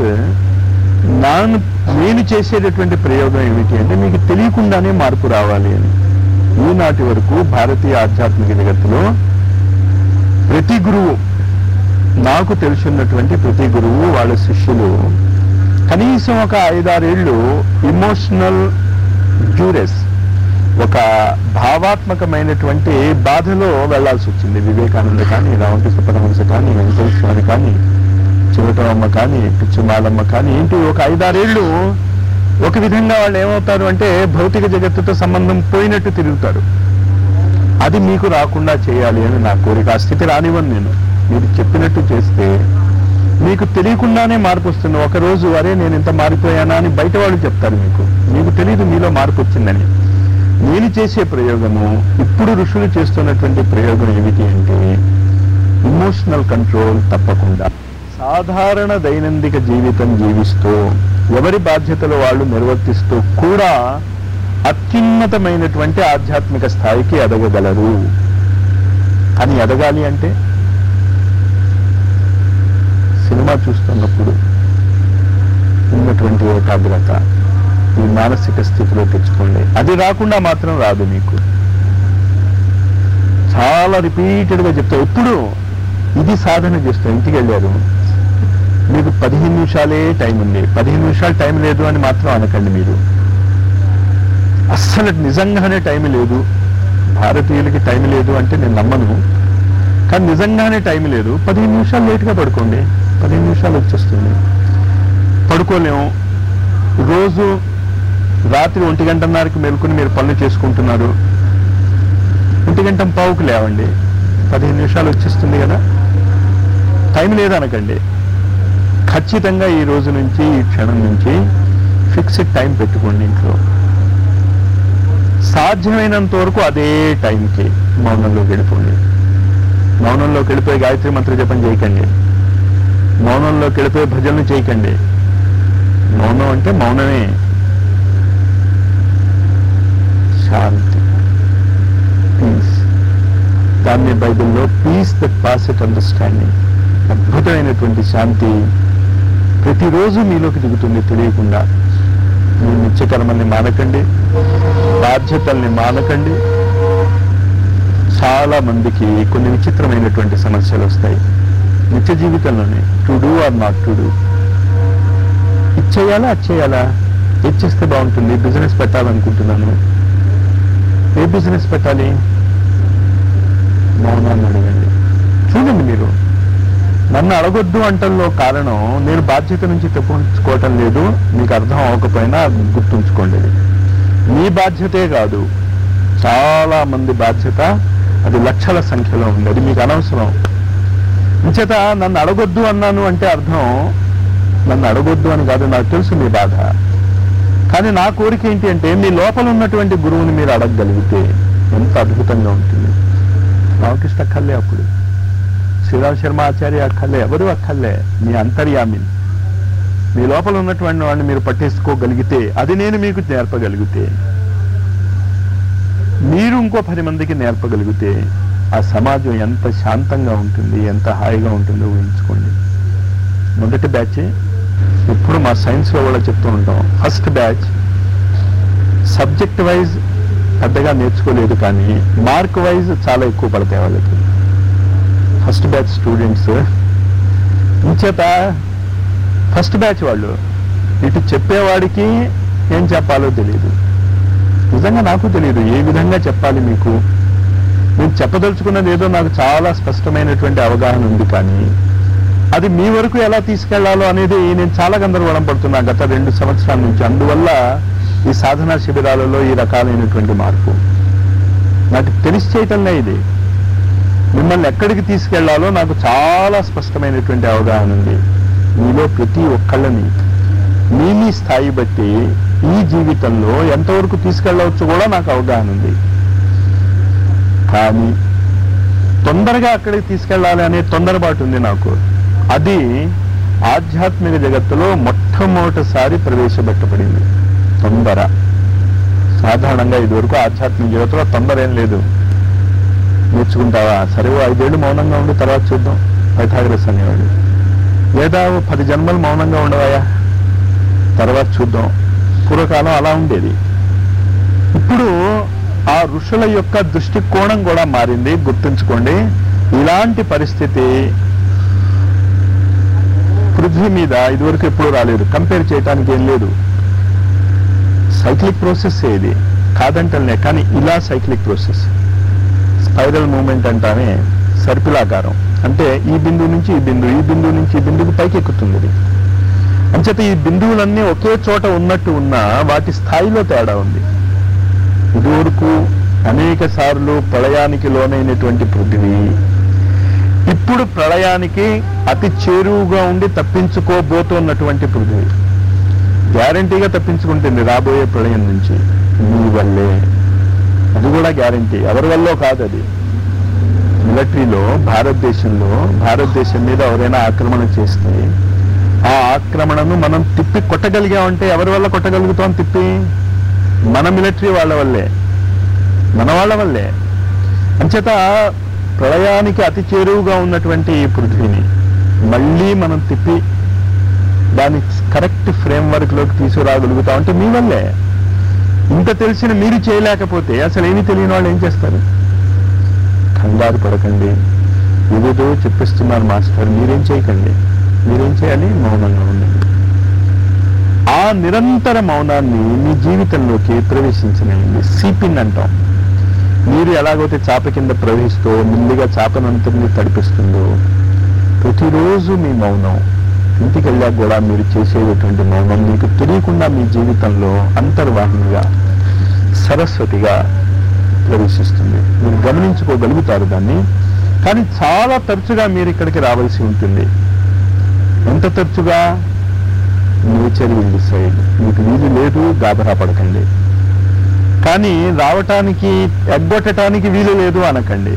నేను చేసేటటువంటి ప్రయోగం ఏమిటి అంటే మీకు తెలియకుండానే మార్పు రావాలి అని. ఈనాటి వరకు భారతీయ ఆధ్యాత్మిక జగత్తులో ప్రతి గురువు, నాకు తెలుసున్నటువంటి ప్రతి గురువు వాళ్ళ శిష్యులు కనీసం ఒక 5-6 ఏళ్ళు ఇమోషనల్ డ్యూరెస్, ఒక భావాత్మకమైనటువంటి బాధలో వెళ్లాల్సి వచ్చింది. వివేకానంద కానీ, రామకృష్ణ పరమహంస కానీ, వెంకటేశ్వర కానీ, చివటమ్మ కానీ, పిచ్చిమాలమ్మ కానీ, ఏంటి ఒక 5-6 ఏళ్ళు ఒక విధంగా వాళ్ళు ఏమవుతారు అంటే భౌతిక జగత్తుతో సంబంధం పోయినట్టు తిరుగుతారు. అది మీకు రాకుండా చేయాలి అని నా కోరిక. ఆ స్థితి రానివ్వను నేను. మీరు చెప్పినట్టు చేస్తే మీకు తెలియకుండానే మార్పు వస్తుంది. ఒకరోజు అరే నేను ఇంత మారిపోయానా అని బయట వాళ్ళు చెప్తారు మీకు. మీకు తెలియదు మీలో మార్పు వచ్చిందని. నేను చేసే ప్రయోగము, ఇప్పుడు ఋషులు చేస్తున్నటువంటి ప్రయోగం ఏమిటి అంటే ఇమోషనల్ కంట్రోల్ తప్పకుండా. సాధారణ దైనందిక జీవితం జీవిస్తూ ఎవరి బాధ్యతలు వాళ్ళు నిర్వర్తిస్తూ కూడా అత్యున్నతమైనటువంటి ఆధ్యాత్మిక స్థాయికి ఎదగగలరు. కానీ ఎదగాలి అంటే సినిమా చూస్తున్నప్పుడు ఉన్నటువంటి ఏకాగ్రత ఈ మానసిక స్థితిలో తెచ్చుకోండి. అది రాకుండా మాత్రం రాదు మీకు. చాలా రిపీటెడ్గా చెప్తా. ఎప్పుడు ఇది సాధన చేస్తాం, ఇంటికి వెళ్ళారు, మీకు 15 నిమిషాలే టైం ఉంది, 15 నిమిషాలు టైం లేదు అని మాత్రం అనకండి. మీరు అస్సలు నిజంగానే టైం లేదు, భారతీయులకి టైం లేదు అంటే నేను నమ్మను, కానీ నిజంగానే టైం లేదు. 15 నిమిషాలు లేట్గా పడుకోండి, 15 నిమిషాలు వచ్చేస్తుంది. పడుకోలేము. రోజు రాత్రి 1:30కి మేలుకొని మీరు పనులు చేసుకుంటున్నారు, 1:15కి లేవండి, 15 నిమిషాలు వచ్చేస్తుంది కదా. టైం లేదనకండి. ఖచ్చితంగా ఈ రోజు నుంచి, ఈ క్షణం నుంచి ఫిక్స్డ్ టైం పెట్టుకోండి ఇంట్లో. సాధ్యమైనంత వరకు అదే టైంకి మౌనంలోకి వెళ్ళిపోండి. మౌనంలోకి వెళ్ళిపోయి గాయత్రి మంత్ర జపం చేయకండి, మౌనంలోకి వెళ్ళిపోయి భజనలు చేయకండి. మౌనం అంటే మౌనమే, శాంతి, పీస్. దాన్ని బైబిల్లో పీస్ దట్ పాసెట్ అండర్స్టాండింగ్, అద్భుతమైనటువంటి శాంతి ప్రతిరోజు మీలోకి దిగుతుంది తెలియకుండా. మీ నిత్యకర్మల్ని మానకండి, బాధ్యతల్ని మానకండి. చాలా మందికి కొన్ని విచిత్రమైనటువంటి సమస్యలు వస్తాయి నిత్య జీవితంలోనే. To do or not to do, ఇచ్చేయాలా అచ్చేయాలా, ఏది చేస్తే బాగుంటుంది. బిజినెస్ పెట్టాలనుకుంటున్నాను, ఏ బిజినెస్ పెట్టాలి, మౌనాన్ని అడగండి. చూడండి, మీరు నన్ను అడగొద్దు అంటల్లో కారణం నేను బాధ్యత నుంచి తప్పించుకోవటం లేదు. మీకు అర్థం అవ్వకపోయినా గుర్తుంచుకోండి, మీ బాధ్యతే కాదు, చాలా మంది బాధ్యత. అది లక్షల సంఖ్యలో ఉంది, అది మీకు అనవసరం. ఇంచేత నన్ను అడగొద్దు అన్నాను అంటే అర్థం నన్ను అడగొద్దు అని కాదు, నాకు తెలుసు మీ బాధ. కానీ నా కోరిక ఏంటి అంటే మీ లోపల ఉన్నటువంటి గురువుని మీరు అడగగలిగితే ఎంత అద్భుతంగా ఉంటుంది. రామకృష్ణ అక్కర్లే, అప్పుడు శ్రీరామ్ శర్మ ఆచార్య అక్కర్లే, ఎవరు అక్కర్లే, మీ అంతర్యామి. మీ లోపల ఉన్నటువంటి వాడిని మీరు పట్టేసుకోగలిగితే, అది నేను మీకు నేర్పగలిగితే, మీరు ఇంకో 10 మందికి నేర్పగలిగితే ఆ సమాజం ఎంత శాంతంగా ఉంటుంది, ఎంత హాయిగా ఉంటుందో ఊహించుకోండి. మొదటి బ్యాచ్ ఇప్పుడు మా సైన్స్లో కూడా చెప్తూ ఉంటాం, ఫస్ట్ బ్యాచ్ సబ్జెక్ట్ వైజ్ పెద్దగా నేర్చుకోలేదు, కానీ మార్క్ వైజ్ చాలా ఎక్కువ పడతాయి వాళ్ళకి. ఫస్ట్ బ్యాచ్ స్టూడెంట్స్ ఇంచేత ఫస్ట్ బ్యాచ్ వాళ్ళు ఇటు చెప్పేవాడికి ఏం చెప్పాలో తెలియదు. నిజంగా నాకు తెలియదు ఏ విధంగా చెప్పాలి మీకు. నేను చెప్పదలుచుకున్నది ఏదో నాకు చాలా స్పష్టమైనటువంటి అవగాహన ఉంది, కానీ అది మీ వరకు ఎలా తీసుకెళ్లాలో అనేది నేను చాలా గందరగోళం పడుతున్నా గత 2 సంవత్సరాల నుంచి. అందువల్ల ఈ సాధనా శిబిరాలలో ఈ రకాలైనటువంటి మార్పు నాకు తెలిసి చేయటంలే. ఇది మిమ్మల్ని ఎక్కడికి తీసుకెళ్లాలో నాకు చాలా స్పష్టమైనటువంటి అవగాహన ఉంది. మీలో ప్రతి ఒక్కళ్ళని మీ స్థాయి బట్టి ఈ జీవితంలో ఎంతవరకు తీసుకెళ్లవచ్చు కూడా నాకు అవగాహన ఉంది. కానీ తొందరగా అక్కడికి తీసుకెళ్లాలి అనే తొందరపాటు ఉంది నాకు. అది ఆధ్యాత్మిక జగత్తులో మొట్టమొదటిసారి ప్రవేశపెట్టబడింది తొందర. సాధారణంగా ఇదివరకు ఆధ్యాత్మిక జగత్తులో తొందర ఏం లేదు. నేర్చుకుంటావా, సరే 5 ఏళ్ళు మౌనంగా ఉండి తర్వాత చూద్దాం పైథాగరస్ అనేవాడు. లేదా 10 జన్మలు మౌనంగా ఉండవాయా, తర్వాత చూద్దాం. పూర్వకాలం అలా ఉండేది. ఇప్పుడు ఆ ఋషుల యొక్క దృష్టికోణం కూడా మారింది. గుర్తుంచుకోండి, ఇలాంటి పరిస్థితి పృథ్వీ మీద ఇదివరకు ఎప్పుడూ రాలేదు. కంపేర్ చేయడానికి ఏం లేదు. సైక్లిక్ ప్రాసెస్ ఇది కాదంటలే, కానీ ఇలా సైక్లిక్ ప్రాసెస్. స్పైరల్ మూమెంట్ అంటానే సర్పిలాకారం. అంటే ఈ బిందువు నుంచి ఈ బిందువు, ఈ బిందువు నుంచి ఈ బిందువుకు పైకి ఎక్కుతుంది ఇది. అంచేత ఈ బిందువులన్నీ ఒకే చోట ఉన్నట్టు ఉన్నా వాటి స్థాయిలో తేడా ఉంది. ఇదివరకు అనేక సార్లు ప్రళయానికి లోనైనటువంటి పృథివీ ఇప్పుడు ప్రళయానికి అతి చేరువుగా ఉండి తప్పించుకోబోతున్నటువంటి పృథివీ. గ్యారంటీగా తప్పించుకుంటుంది రాబోయే ప్రళయం నుంచి. మీ వల్లే, అది కూడా గ్యారంటీ. ఎవరి వల్ల కాదు. అది మిలిటరీలో భారతదేశం మీద ఎవరైనా ఆక్రమణ చేస్తే ఆ ఆక్రమణను మనం తిప్పి కొట్టగలిగామంటే ఎవరి వల్ల కొట్టగలుగుతాం? తిప్పి మన మిలిటరీ వాళ్ళ వల్లే, మన వాళ్ళ వల్లే. అంచేత ప్రళయానికి అతి చేరువుగా ఉన్నటువంటి ఈ పృథ్వీని మళ్ళీ మనం తిప్పి దాని కరెక్ట్ ఫ్రేమ్వర్క్ లోకి తీసుకురాగలుగుతాం అంటే మీ వల్లే. ఇంత తెలిసిన మీరు చేయలేకపోతే అసలు ఏమీ తెలియని వాళ్ళు ఏం చేస్తారు? కంగారు పడకండి, ఏదేదో చెప్పిస్తున్నారు మాస్టర్, మీరేం చేయకండి. మీరేం చేయాలి? మౌనంగా ఉండండి. ఆ నిరంతర మౌనాన్ని మీ జీవితంలోకి ప్రవేశించనివ్వండి. సీపింగ్ అంటాం. మీరు ఎలాగైతే చాప కింద ప్రవహిస్తూ మెల్లిగా చాపనంతటిని తడిపిస్తుందో, ప్రతిరోజు మీ మౌనం ఇంటికి వెళ్ళాక కూడా మీరు చేసేటటువంటి మౌనం మీకు తెలియకుండా మీ జీవితంలో అంతర్వాహినిగా సరస్వతిగా ప్రవేశిస్తుంది. మీరు గమనించుకోగలుగుతారు దాన్ని. కానీ చాలా తరచుగా మీరు ఇక్కడికి రావాల్సి ఉంటుంది. ఎంత తరచుగా? Nature will decide. మీకు వీలు లేదు, గాబరా పడకండి. కానీ రావటానికి ఎగ్గొట్టడానికి వీలు లేదు అనకండి.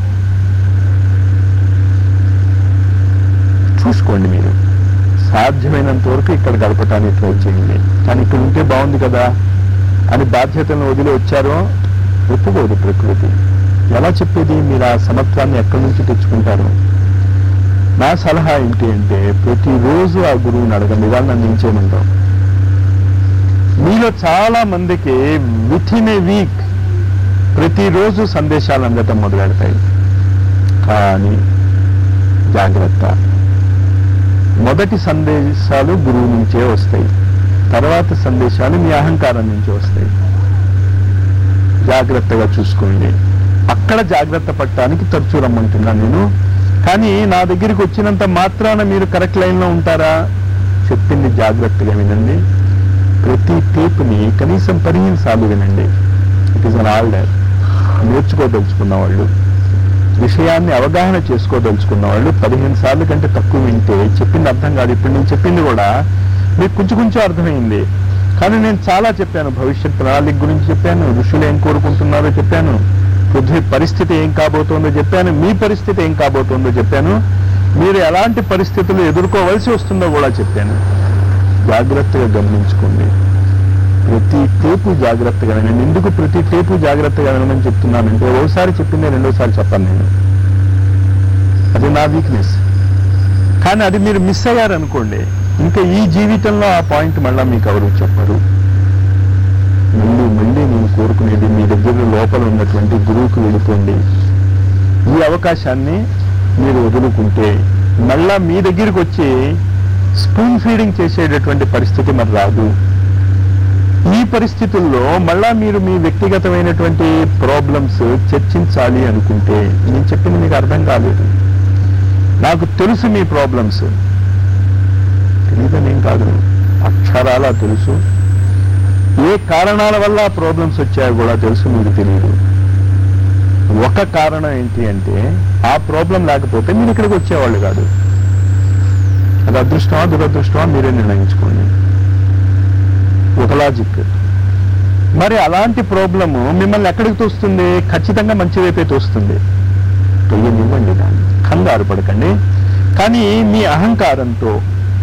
చూసుకోండి, మీరు సాధ్యమైనంత వరకు ఇక్కడ గడపటానికి ట్రై చేయండి. కానీ ఇక్కడ ఉంటే బాగుంది కదా అని బాధ్యతలను వదిలి వచ్చారో ఒప్పుకోదు ప్రకృతి. ఎలా చెప్పేది? మీరు ఆ సమత్వాన్ని ఎక్కడి నుంచి తెచ్చుకుంటారు? నా సలహా ఏంటి అంటే, ప్రతిరోజు ఆ గురువుని అడగండి. ఇవాళ నన్ను ఏం చేయమంటాం? మీలో చాలా మందికి వితిన్ ఏ వీక్ ప్రతిరోజు సందేశాలు అందటం మొదలెడతాయి. కానీ జాగ్రత్త, మొదటి సందేశాలు గురువు నుంచే వస్తాయి, తర్వాత సందేశాలు మీ అహంకారం నుంచి వస్తాయి. జాగ్రత్తగా చూసుకోండి. అక్కడ జాగ్రత్త పడటానికి తరచూ రమ్మంటున్నాను నేను. కానీ నా దగ్గరికి వచ్చినంత మాత్రాన మీరు కరెక్ట్ లైన్లో ఉంటారా? చెప్పింది జాగ్రత్తగా వినండి. ప్రతి టేపుని కనీసం 15 సార్లు వినండి. It is an order. నేర్చుకోదలుచుకున్న వాళ్ళు, విషయాన్ని అవగాహన చేసుకోదలుచుకున్న వాళ్ళు 15 సార్లు కంటే తక్కువ వింటే చెప్పింది అర్థం కాదు. ఇప్పుడు నేను చెప్పింది కూడా మీకు కొంచెం అర్థమైంది. కానీ నేను చాలా చెప్పాను. భవిష్యత్ ప్రణాళిక గురించి చెప్పాను, ఋషులు ఏం కోరుకుంటున్నారో చెప్పాను, పృథ్వీ పరిస్థితి ఏం కాబోతోందో చెప్పాను, మీ పరిస్థితి ఏం కాబోతోందో చెప్పాను, మీరు ఎలాంటి పరిస్థితులు ఎదుర్కోవలసి వస్తుందో కూడా చెప్పాను. జాగ్రత్తగా గమనించుకోండి. ప్రతి టేపు జాగ్రత్తగా వినండి. ఎందుకు ప్రతి టేపు జాగ్రత్తగా వినమని చెప్తున్నానంటే, ఓసారి చెప్పిందే రెండోసారి చెప్పాను నేను. అది నా వీక్నెస్. కానీ అది మీరు మిస్ అయ్యారనుకోండి, ఇంకా ఈ జీవితంలో ఆ పాయింట్ మళ్ళా మీకు ఎవరు చెప్పరు. మళ్ళీ నేను కోరుకుంటున్నాను చేసుకునేది మీ దగ్గర లోపల ఉన్నటువంటి గురువుకు వెళ్ళిపోండి. ఈ అవకాశాన్ని మీరు వదులుకుంటే మళ్ళా మీ దగ్గరికి వచ్చి స్పూన్ ఫీడింగ్ చేసేటటువంటి పరిస్థితి మరి రాదు. ఈ పరిస్థితుల్లో మళ్ళా మీరు మీ వ్యక్తిగతమైనటువంటి ప్రాబ్లమ్స్ చర్చించాలి అనుకుంటే, నేను చెప్పింది మీకు అర్థం కాలేదు, నాకు తెలుసు మీ ప్రాబ్లమ్స్, తెలియదనేం కాదు, అక్షరాలా తెలుసు. ఏ కారణాల వల్ల ఆ ప్రాబ్లమ్స్ వచ్చాయో కూడా తెలుసు, మీకు తెలియదు. ఒక కారణం ఏంటి అంటే, ఆ ప్రాబ్లం లేకపోతే మీరు ఇక్కడికి వచ్చేవాళ్ళు కాదు. అది అదృష్టమా దురదృష్టమా మీరే నిర్ణయించుకోండి. ఒక లాజిక్. మరి అలాంటి ప్రాబ్లము మిమ్మల్ని ఎక్కడికి తోస్తుంది? ఖచ్చితంగా మంచి వైపే తోస్తుంది. తొయ్యనివ్వండి, దాన్ని కంగారు పడకండి. కానీ మీ అహంకారంతో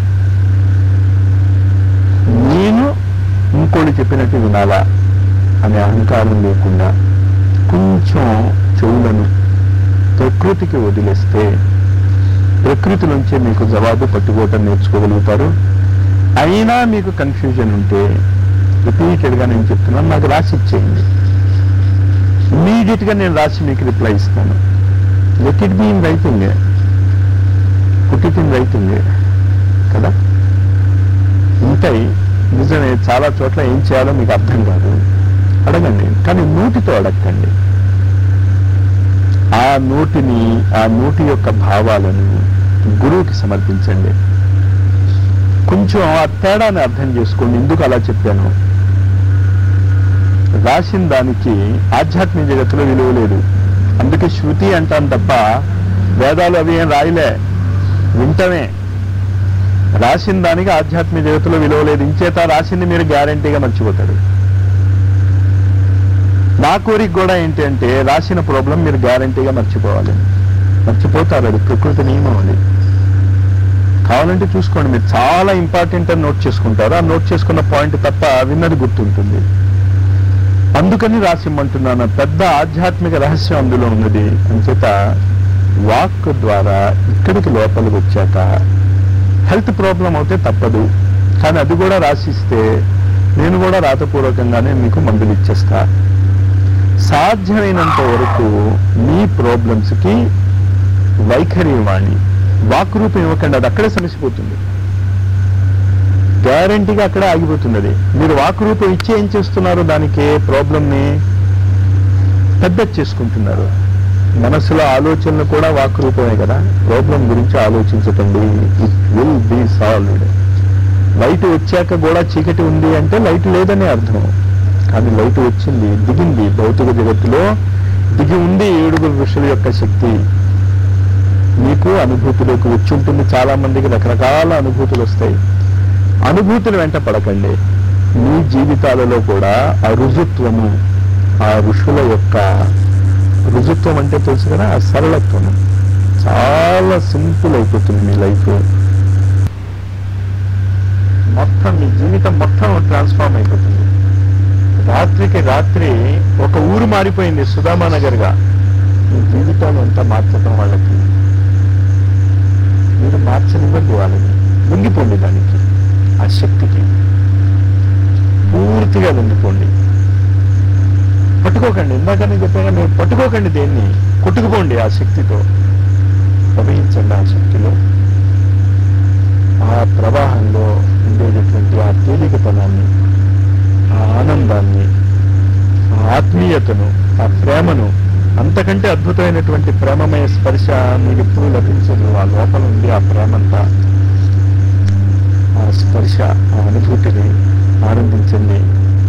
నేను ఇంకోటి చెప్పినట్టు వినాలా అనే అహంకారం లేకుండా కొంచెం చెవులను ప్రకృతికి వదిలేస్తే ప్రకృతి నుంచే మీకు జవాబు పట్టుకోవటం నేర్చుకోగలుగుతారు. అయినా మీకు కన్ఫ్యూజన్ ఉంటే రిపీటెడ్గా నేను చెప్తున్నాను, నాకు రాసి ఇచ్చేయండి. ఇమీడియట్గా నేను రాసి మీకు రిప్లై ఇస్తాను. Let it be in writing, put it in writing కదా. ఉంటాయి నిజమే, చాలా చోట్ల ఏం చేయాలో మీకు అర్థం కాదు, అడగండి. కానీ నోటితో అడగండి. ఆ నోటిని, ఆ నోటి యొక్క భావాలను గురువుకి సమర్పించండి. కొంచెం ఆ తేడాన్ని అర్థం చేసుకోండి. ఎందుకు అలా చెప్పాను? రాసిన దానికి ఆధ్యాత్మిక జగత్తులో విలువ లేదు. అందుకే శృతి అంటాను తప్ప వేదాలు అవి ఏం రాయలే, వింటమే. రాసిన దానికి ఆధ్యాత్మిక జగత్తులో విలువ లేదు. ఇంచేత రాసింది మీరు గ్యారంటీగా మర్చిపోతారు. నా కోరిక కూడా ఏంటి అంటే, రాసిన ప్రాబ్లం మీరు గ్యారంటీగా మర్చిపోవాలి. మర్చిపోతారు, అది ప్రకృతి నియమం. అది కావాలంటే చూసుకోండి. మీరు చాలా ఇంపార్టెంట్ అని నోట్ చేసుకుంటారు. ఆ నోట్ చేసుకున్న పాయింట్ తప్ప విన్నది గుర్తుంటుంది. అందుకని రాసిమ్మంటున్నాను. పెద్ద ఆధ్యాత్మిక రహస్యం అందులో ఉన్నది. అంచేత వాక్ ద్వారా ఇక్కడికి లోపలికి వచ్చాక హెల్త్ ప్రాబ్లం అవుతే తప్పదు. కానీ అది కూడా రాసిస్తే నేను కూడా రాతపూర్వకంగానే మీకు మందులు ఇచ్చేస్తా. సాధ్యమైనంత వరకు మీ ప్రాబ్లమ్స్కి వైఖరి ఇవ్వండి, వాక్ రూపం ఇవ్వకండి. అది అక్కడే సమసిపోతుంది, గ్యారంటీగా అక్కడే ఆగిపోతుంది. అది మీరు వాక్ రూపం ఇచ్చి ఏం చేస్తున్నారు? దానికి ప్రాబ్లంని పెద్ద చేసుకుంటున్నారు. మనసులో ఆలోచనలు కూడా వాక్ రూపమే కదా. ప్రాబ్లం గురించి ఆలోచించకండి, it will be solved. Light వచ్చాక కూడా చీకటి ఉంది అంటే లైట్ లేదనే అర్థం. కానీ లైట్ వచ్చింది, దిగింది. భౌతిక జగత్తులో దిగి ఉంది 7 ఋషుల యొక్క శక్తి. మీకు అనుభూతిలోకి వచ్చి ఉంటుంది. చాలా మందికి రకరకాల అనుభూతులు వస్తాయి. అనుభూతులు వెంట పడకండి. మీ జీవితాలలో కూడా ఆ రుజుత్వము, ఆ ఋషుల యొక్క రుజుత్వం అంటే తెలుసు కదా, ఆ సరళత్వము చాలా సింపుల్ అయిపోతుంది. మీ లైఫ్ మొత్తం, మీ జీవితం మొత్తం ట్రాన్స్ఫార్మ్ అయిపోతుంది. రాత్రికి రాత్రి ఒక ఊరు మారిపోయింది సుధామానగర్గా. మీ జీవితాలు అంతా మార్చడం వాళ్ళకి. మీరు మార్చనివ్వండి వాళ్ళని. లొంగిపోండి దానికి, ఆ శక్తికి పూర్తిగా లొంగిపోండి. పట్టుకోకండి. ఇందాకనే చెప్పాక మీరు పట్టుకోకండి, దేన్ని కొట్టుకుపోండి. ఆ శక్తితో ప్రవహించండి. ఆ శక్తిలో, ఆ ప్రవాహంలో ఉండేటటువంటి ఆ తేలికతనాన్ని, ఆ ఆనందాన్ని, ఆ ఆత్మీయతను, ఆ ప్రేమను, అంతకంటే అద్భుతమైనటువంటి ప్రేమమయ స్పర్శ మీకు ఎప్పుడు లభించదు. ఆ లోపల ఉంది ఆ ప్రేమంతా, ఆ స్పర్శ, ఆ అనుభూతిని ఆనందించండి.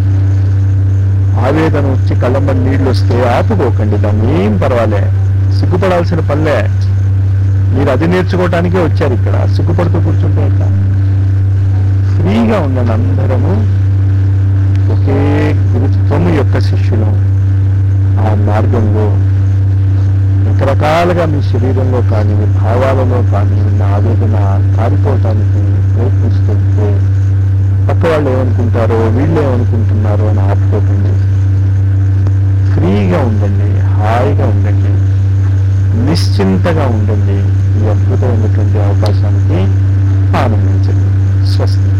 ఆవేదన వచ్చి కళ్ళమ్మ నీళ్లు వస్తే ఆపుకోకండి. దాన్ని ఏం పర్వాలే, సిగ్గుపడాల్సిన పనిలే. మీరు అది నేర్చుకోవటానికే వచ్చారు ఇక్కడ. సిగ్గుపడుతూ కూర్చుంటే ఇట్లా ఫ్రీగా ఉండండి. అందరము ఒకే గురుత్వము యొక్క శిష్యులు. ఆ మార్గంలో రకరకాలుగా మీ శరీరంలో కానీ, మీ భావాలలో కానీ ఉన్న ఆవేదన కారిపోవటానికి ప్రయత్నిస్తుంటే పక్క వాళ్ళు ఏమనుకుంటారో, వీళ్ళు ఏమనుకుంటున్నారో అని ఆపుకోకండి. ఫ్రీగా ఉండండి, హాయిగా ఉండండి, నిశ్చింతగా ఉండండి. ఈ అద్భుతమైనటువంటి అవకాశానికి ఆనందించండి. స్వస్తి.